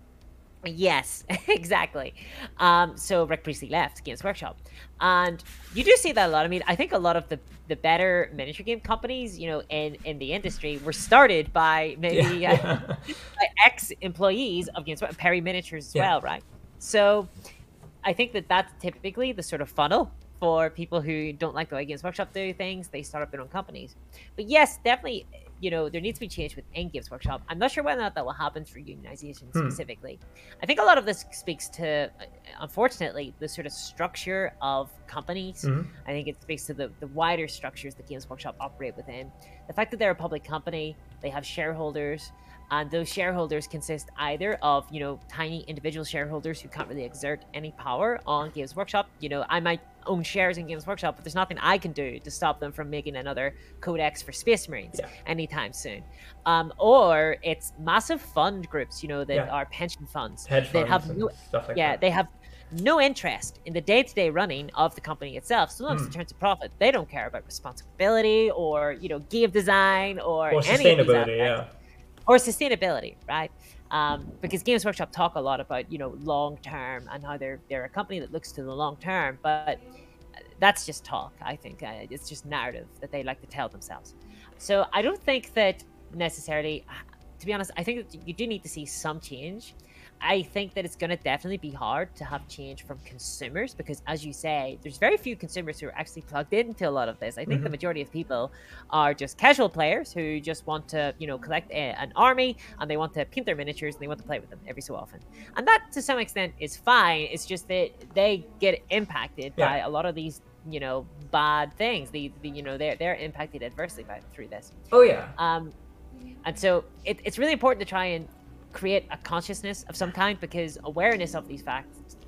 Yes, exactly. Um, so Rick Priestley left Games Workshop, and you do see that a lot. I mean, I think a lot of the, the better miniature game companies, you know, in, in the industry were started by maybe Yeah, uh, yeah. by ex-employees of Games Workshop, Perry Miniatures as Yeah. well, right? So I think that that's typically the sort of funnel for people who don't like the way Games Workshop do things. They start up their own companies. But yes, definitely, you know, there needs to be change within Games Workshop. I'm not sure whether or not that will happen through unionization Hmm. specifically. I think a lot of this speaks to, uh, unfortunately, the sort of structure of companies. Mhm. I think it speaks to the, the wider structures that Games Workshop operate within. The fact that they're a public company, they have shareholders, and those shareholders consist either of, you know, tiny individual shareholders who can't really exert any power on Games Workshop. You know, I might own shares in Games Workshop, but there's nothing I can do to stop them from making another Codex for Space Marines Yeah. anytime soon. Um, or it's massive fund groups, you know, that Yeah. are pension funds Hedge that funds have and no, stuff like yeah, that. they have no interest in the day-to-day running of the company itself. So long as Hmm. it turns a profit, they don't care about responsibility or, you know, game design or, Or any of these sustainability, aspects. yeah. Or sustainability, right? Um, because Games Workshop talk a lot about, you know, long term and how they're they're a company that looks to the long term, but that's just talk. I think uh, it's just narrative that they like to tell themselves. So I don't think that necessarily. To be honest, I think that you do need to see some change. I think that it's going to definitely be hard to have change from consumers because, as you say, there's very few consumers who are actually plugged into a lot of this. I think the Mhm. majority of people are just casual players who just want to, you know, collect a, an army and they want to paint their miniatures and they want to play with them every so often. And that, to some extent, is fine. It's just that they get impacted Yeah. by a lot of these, you know, bad things. The, the you know, they're they're impacted adversely by through this. Oh yeah. Um, and so it, it's really important to try and create a consciousness of some kind because awareness of these facts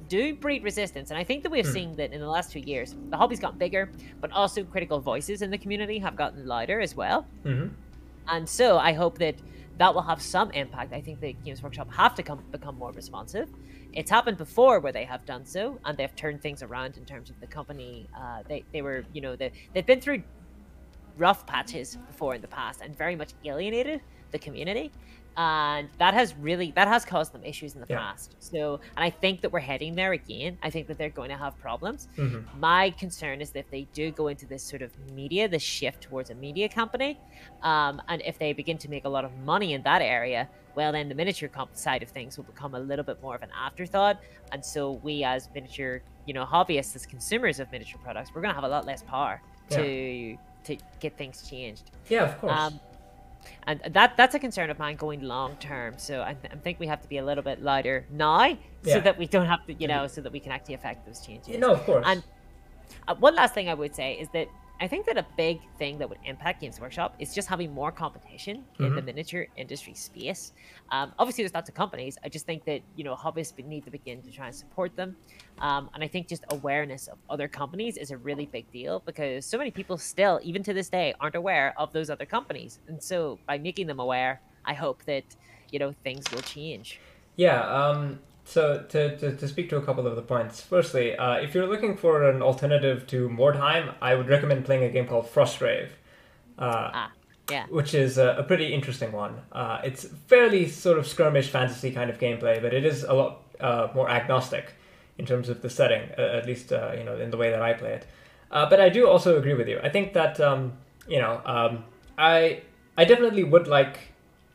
do breed resistance. And I think that we've mm. seen that in the last two years, the hobby's gotten bigger, but also critical voices in the community have gotten louder as well. Mm-hmm. And so I hope that that will have some impact. I think that Games Workshop have to come, become more responsive. It's happened before where they have done so, and they've turned things around in terms of the company. Uh, they, they were, you know, they, they've been through rough patches before in the past and very much alienated the community. And that has really, that has caused them issues in the yeah. past. So, and I think that we're heading there again. I think that they're going to have problems. Mm-hmm. My concern is that if they do go into this sort of media, this shift towards a media company, um, and if they begin to make a lot of money in that area, well, then the miniature comp side of things will become a little bit more of an afterthought. And so we as miniature, you know, hobbyists, as consumers of miniature products, we're going to have a lot less power yeah. to to get things changed. Yeah, of course. Um, And that that's a concern of mine going long term. So I, th- I think we have to be a little bit louder now, so yeah. that we don't have to, you know, so that we can actually affect those changes. No, of course. And uh, one last thing I would say is that I think that a big thing that would impact Games Workshop is just having more competition mm-hmm. in the miniature industry space. Um, obviously, there's lots of companies. I just think that, you know, hobbyists need to begin to try and support them. Um, and I think just awareness of other companies is a really big deal, because so many people still, even to this day, aren't aware of those other companies. And so by making them aware, I hope that, you know, things will change. Yeah. Um... So to, to, to speak to a couple of the points. Firstly, uh, if you're looking for an alternative to Mordheim, I would recommend playing a game called Frostgrave, uh, ah, yeah. which is a, a pretty interesting one. Uh, it's fairly sort of skirmish fantasy kind of gameplay, but it is a lot uh, more agnostic in terms of the setting, uh, at least uh, you know in the way that I play it. Uh, but I do also agree with you. I think that um, you know um, I I definitely would like.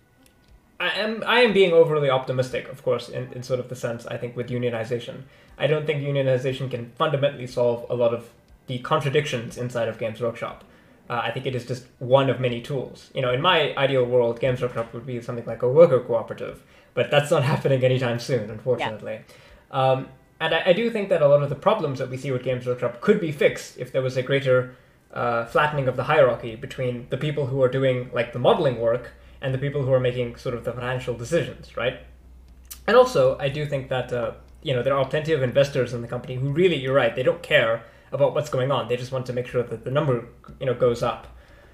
I am I am being overly optimistic, of course, in, in sort of the sense, I think, with unionization. I don't think unionization can fundamentally solve a lot of the contradictions inside of Games Workshop. Uh, I think it is just one of many tools. You know, in my ideal world, Games Workshop would be something like a worker cooperative, but that's not happening anytime soon, unfortunately. Yeah. Um, and I, I do think that a lot of the problems that we see with Games Workshop could be fixed if there was a greater uh, flattening of the hierarchy between the people who are doing, like, the modeling work and the people who are making sort of the financial decisions, right? And also, I do think that, uh, you know, there are plenty of investors in the company who really, you're right, they don't care about what's going on. They just want to make sure that the number, you know, goes up.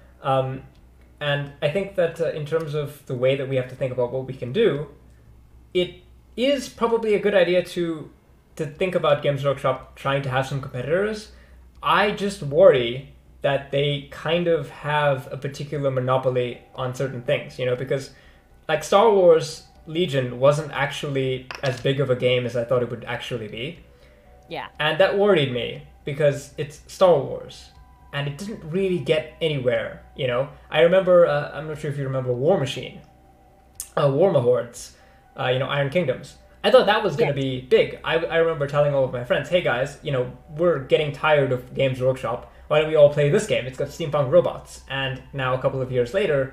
Um, and I think that uh, in terms of the way that we have to think about what we can do, it is probably a good idea to to think about Games Workshop trying to have some competitors. I just worry that they kind of have a particular monopoly on certain things, you know, because like Star Wars Legion wasn't actually as big of a game as I thought it would actually be. Yeah. And that worried me because it's Star Wars and it didn't really get anywhere, you know. I remember, uh, I'm not sure if you remember War Machine, uh, War Mahords, uh, you know, Iron Kingdoms. I thought that was going to yeah. be big. I, I remember telling all of my friends, hey guys, you know, we're getting tired of Games Workshop. Why don't we all play this game? It's got steampunk robots. And now a couple of years later,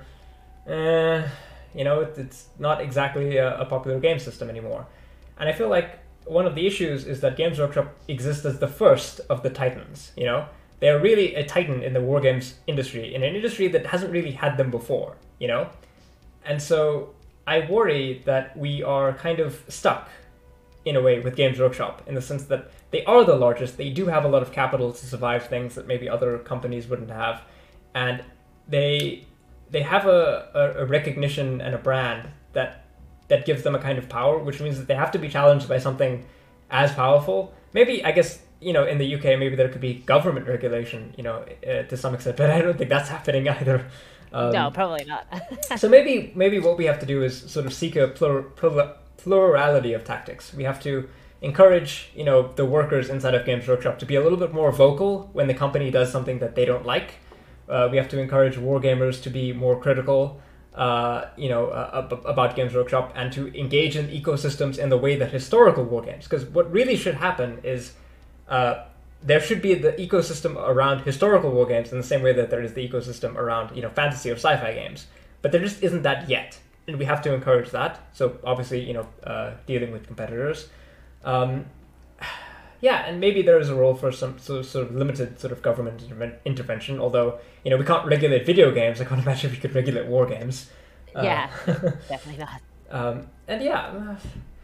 uh, you know, it, it's not exactly a, a popular game system anymore. And I feel like one of the issues is that Games Workshop exists as the first of the titans, you know? They're really a titan in the war games industry, in an industry that hasn't really had them before, you know? And so I worry that we are kind of stuck, in a way, with Games Workshop, in the sense that they are the largest, they do have a lot of capital to survive things that maybe other companies wouldn't have, and they they have a, a, a recognition and a brand that that gives them a kind of power, which means that they have to be challenged by something as powerful. Maybe, I guess, you know, in the U K, maybe there could be government regulation, you know, uh, to some extent, but I don't think that's happening either. Um, no, probably not. So maybe maybe what we have to do is sort of seek a plur, plur, plurality of tactics. We have to encourage, you know, the workers inside of Games Workshop to be a little bit more vocal when the company does something that they don't like. Uh, we have to encourage wargamers to be more critical, uh, you know, uh, about Games Workshop, and to engage in ecosystems in the way that historical wargames. Because what really should happen is uh, there should be the ecosystem around historical wargames in the same way that there is the ecosystem around, you know, fantasy or sci-fi games. But there just isn't that yet, and we have to encourage that. So obviously, you know, uh, dealing with competitors. Um, yeah, and maybe there is a role for some sort of, sort of limited sort of government inter- intervention, although, you know, we can't regulate video games. I can't imagine we could regulate war games. Yeah, uh, definitely not. Um, and yeah,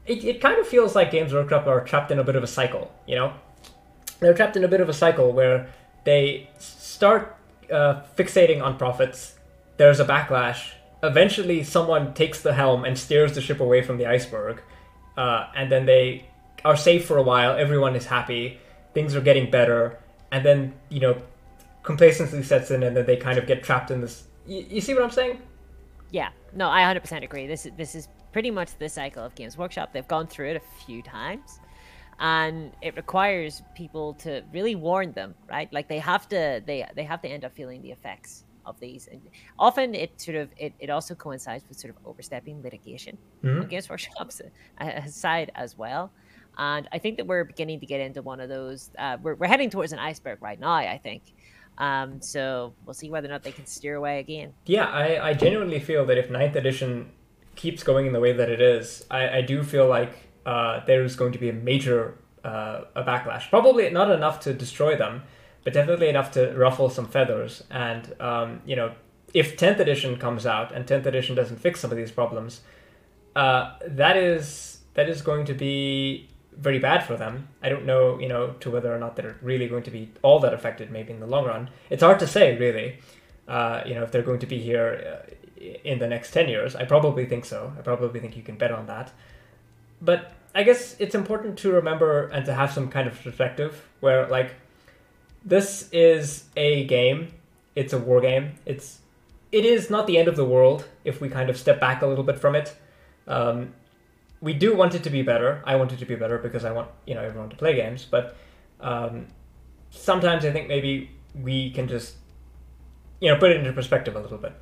it, it kind of feels like Games Workshop are trapped in a bit of a cycle, you know? They're trapped in a bit of a cycle where they start uh, fixating on profits. There's a backlash. Eventually, someone takes the helm and steers the ship away from the iceberg. Uh, and then they are safe for a while. Everyone is happy. Things are getting better. And then, you know, complacency sets in, and then they kind of get trapped in this. You, you see what I'm saying? Yeah. No, I one hundred percent agree. This is, this is pretty much the cycle of Games Workshop. They've gone through it a few times. And it requires people to really warn them, right? Like they have to, they they have to end up feeling the effects of these. And often it sort of, it, it also coincides with sort of overstepping litigation mm-hmm. on Games Workshop's side as well. And I think that we're beginning to get into one of those, uh, we're, we're heading towards an iceberg right now, I think. Um, so we'll see whether or not they can steer away again. Yeah, I, I genuinely feel that if ninth edition keeps going in the way that it is, I, I do feel like Uh, there's going to be a major uh, a backlash. Probably not enough to destroy them, but definitely enough to ruffle some feathers. And, um, you know, if tenth edition comes out and tenth edition doesn't fix some of these problems, uh, that is that is going to be very bad for them. I don't know, you know, to whether or not they're really going to be all that affected maybe in the long run. It's hard to say, really, uh, you know, if they're going to be here uh, in the next ten years. I probably think so. I probably think you can bet on that. But I guess it's important to remember and to have some kind of perspective where, like, this is a game. It's a war game. It's, it is not the end of the world if we kind of step back a little bit from it. Um, we do want it to be better. I want it to be better because I want, you know, everyone to play games. But um, sometimes I think maybe we can just, you know, put it into perspective a little bit.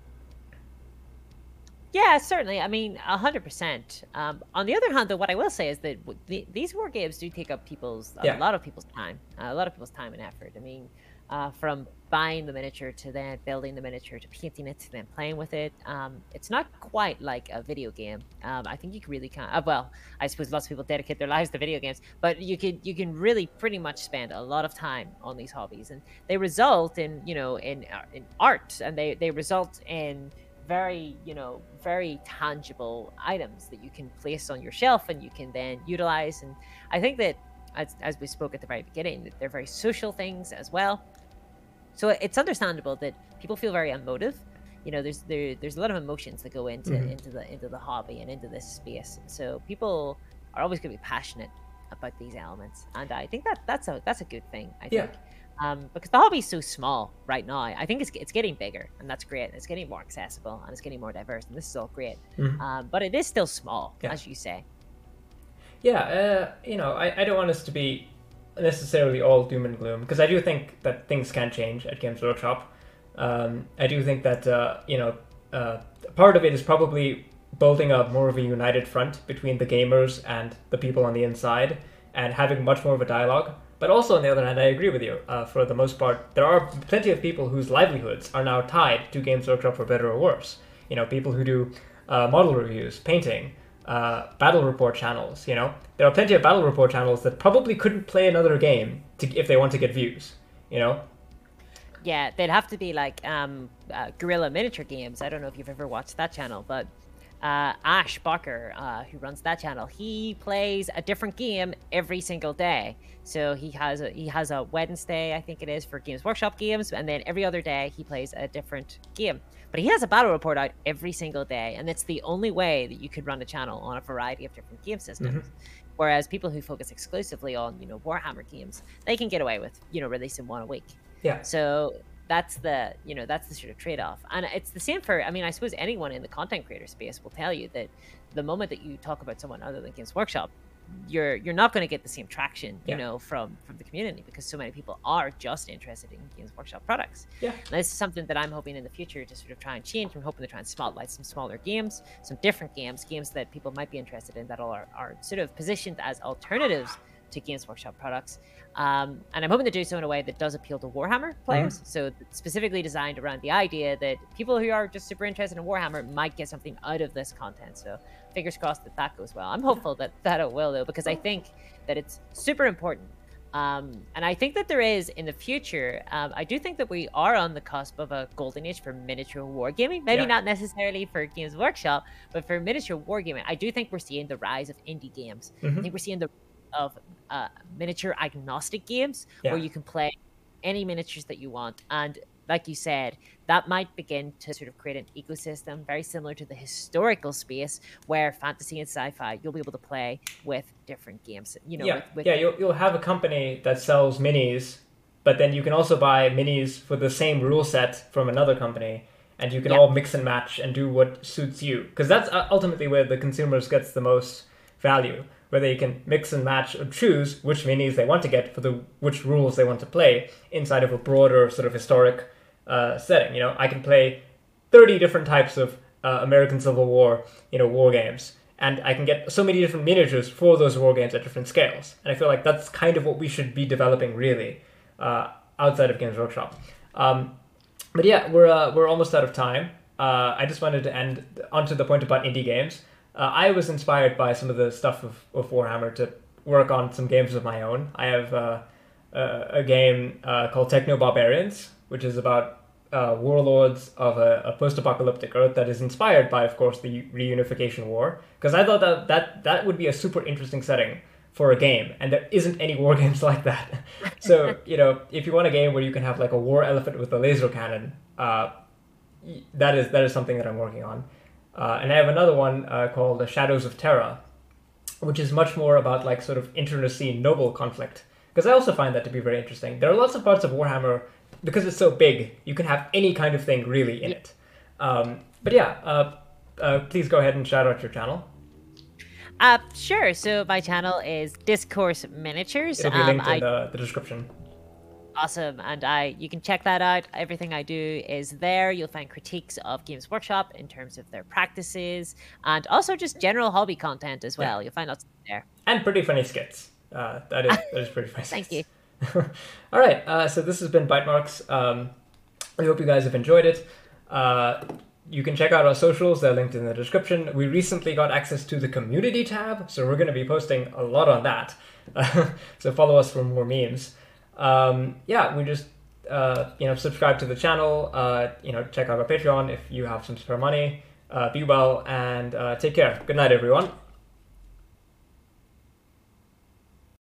Yeah, certainly. I mean, one hundred percent. Um, on the other hand, though, what I will say is that the, these war games do take up people's, yeah. a lot of people's time, uh, a lot of people's time and effort. I mean, uh, from buying the miniature to then building the miniature to painting it to then playing with it. Um, it's not quite like a video game. Um, I think you can really kind of, uh, well, I suppose lots of people dedicate their lives to video games, but you can, you can really pretty much spend a lot of time on these hobbies, and they result in, you know, in, in art, and they, they result in very, you know, very tangible items that you can place on your shelf and you can then utilize. And I think that, as, as we spoke at the very beginning, that they're very social things as well. So it's understandable that people feel very emotive. You know, there's there, there's a lot of emotions that go into mm-hmm. into the into the hobby and into this space. So people are always going to be passionate about these elements, and I think that that's a that's a good thing. I think. Yeah. Um, because the hobby is so small right now. I think it's it's getting bigger, and that's great. It's getting more accessible, and it's getting more diverse, and this is all great. Mm-hmm. Um, but it is still small, yeah. as you say. Yeah, uh, you know, I, I don't want us to be necessarily all doom and gloom, because I do think that things can change at Games Workshop. Um, I do think that, uh, you know, uh, part of it is probably building up more of a united front between the gamers and the people on the inside, and having much more of a dialogue. But also, on the other hand, I agree with you. Uh, for the most part, there are plenty of people whose livelihoods are now tied to Games Workshop, for better or worse. You know, people who do uh, model reviews, painting, uh, battle report channels. You know, there are plenty of battle report channels that probably couldn't play another game to, if they want to get views. You know. Yeah, they'd have to be like um, uh, Guerrilla Miniature Games. I don't know if you've ever watched that channel, but uh, Ash Barker, uh, who runs that channel, he plays a different game every single day. So he has a, he has a Wednesday, I think it is, for Games Workshop games, and then every other day he plays a different game. But he has a battle report out every single day, and it's the only way that you could run a channel on a variety of different game systems. Mm-hmm. Whereas people who focus exclusively on, you know, Warhammer games, they can get away with, you know, releasing one a week. Yeah. So that's the, you know, that's the sort of trade-off. And it's the same for, I mean, I suppose anyone in the content creator space will tell you that the moment that you talk about someone other than Games Workshop, you're you're not going to get the same traction, you yeah. know, from from the community, because so many people are just interested in Games Workshop products. Yeah. And this is something that I'm hoping in the future to sort of try and change. I'm hoping to try and spotlight some smaller games, some different games, games that people might be interested in that are, are sort of positioned as alternatives to Games Workshop products. Um, and I'm hoping to do so in a way that does appeal to Warhammer players. Mm-hmm. So specifically designed around the idea that people who are just super interested in Warhammer might get something out of this content. So fingers crossed that that goes well. I'm hopeful that that it will, though, because I think that it's super important Um, and I think that there is in the future. Um, I do think that we are on the cusp of a golden age for miniature wargaming. Maybe Yeah. not necessarily for Games Workshop, but for miniature wargaming, I do think we're seeing the rise of indie games. Mm-hmm. I think we're seeing the of uh, miniature agnostic games Yeah. where you can play any miniatures that you want. And like you said, that might begin to sort of create an ecosystem very similar to the historical space where fantasy and sci-fi, you'll be able to play with different games. You know, Yeah, with, with yeah. You'll you'll have a company that sells minis, but then you can also buy minis for the same rule set from another company, and you can Yeah. all mix and match and do what suits you. Because that's uh, ultimately where the consumers gets the most value, where they can mix and match or choose which minis they want to get for the which rules they want to play inside of a broader sort of historic uh, setting. You know, I can play thirty different types of uh, American Civil War, you know, war games, and I can get so many different miniatures for those war games at different scales. And I feel like that's kind of what we should be developing, really, uh, outside of Games Workshop. Um, but yeah, we're uh, we're almost out of time. Uh, I just wanted to end onto the point about indie games. Uh, I was inspired by some of the stuff of, of Warhammer to work on some games of my own. I have uh, a, a game uh, called Techno Barbarians, which is about uh, warlords of a, a post-apocalyptic Earth that is inspired by, of course, the reunification war. Because I thought that, that that would be a super interesting setting for a game, and there isn't any war games like that. So, you know, if you want a game where you can have like a war elephant with a laser cannon, uh, that is that is something that I'm working on. Uh, and I have another one uh, called The Shadows of Terra, which is much more about like sort of internecine noble conflict. Because I also find that to be very interesting. There are lots of parts of Warhammer, because it's so big, you can have any kind of thing really in it. Um, but yeah, uh, uh, please go ahead and shout out your channel. Uh, sure. So my channel is Discourse Miniatures. It'll be Um, linked I in the, the description. Awesome, and I you can check that out. Everything I do is there. You'll find critiques of Games Workshop in terms of their practices, and also just general hobby content as well. Yeah. You'll find lots there. And pretty funny skits. Uh, that is that is pretty funny. Thank skits. you. All right, uh, so this has been Bytemarks. Um, I hope you guys have enjoyed it. Uh, you can check out our socials. They're linked in the description. We recently got access to the community tab, so we're going to be posting a lot on that. Uh, so follow us for more memes. Um, yeah, we just, uh, you know, subscribe to the channel, uh, you know, check out our Patreon if you have some spare money, uh, be well, and uh, take care. Good night, everyone.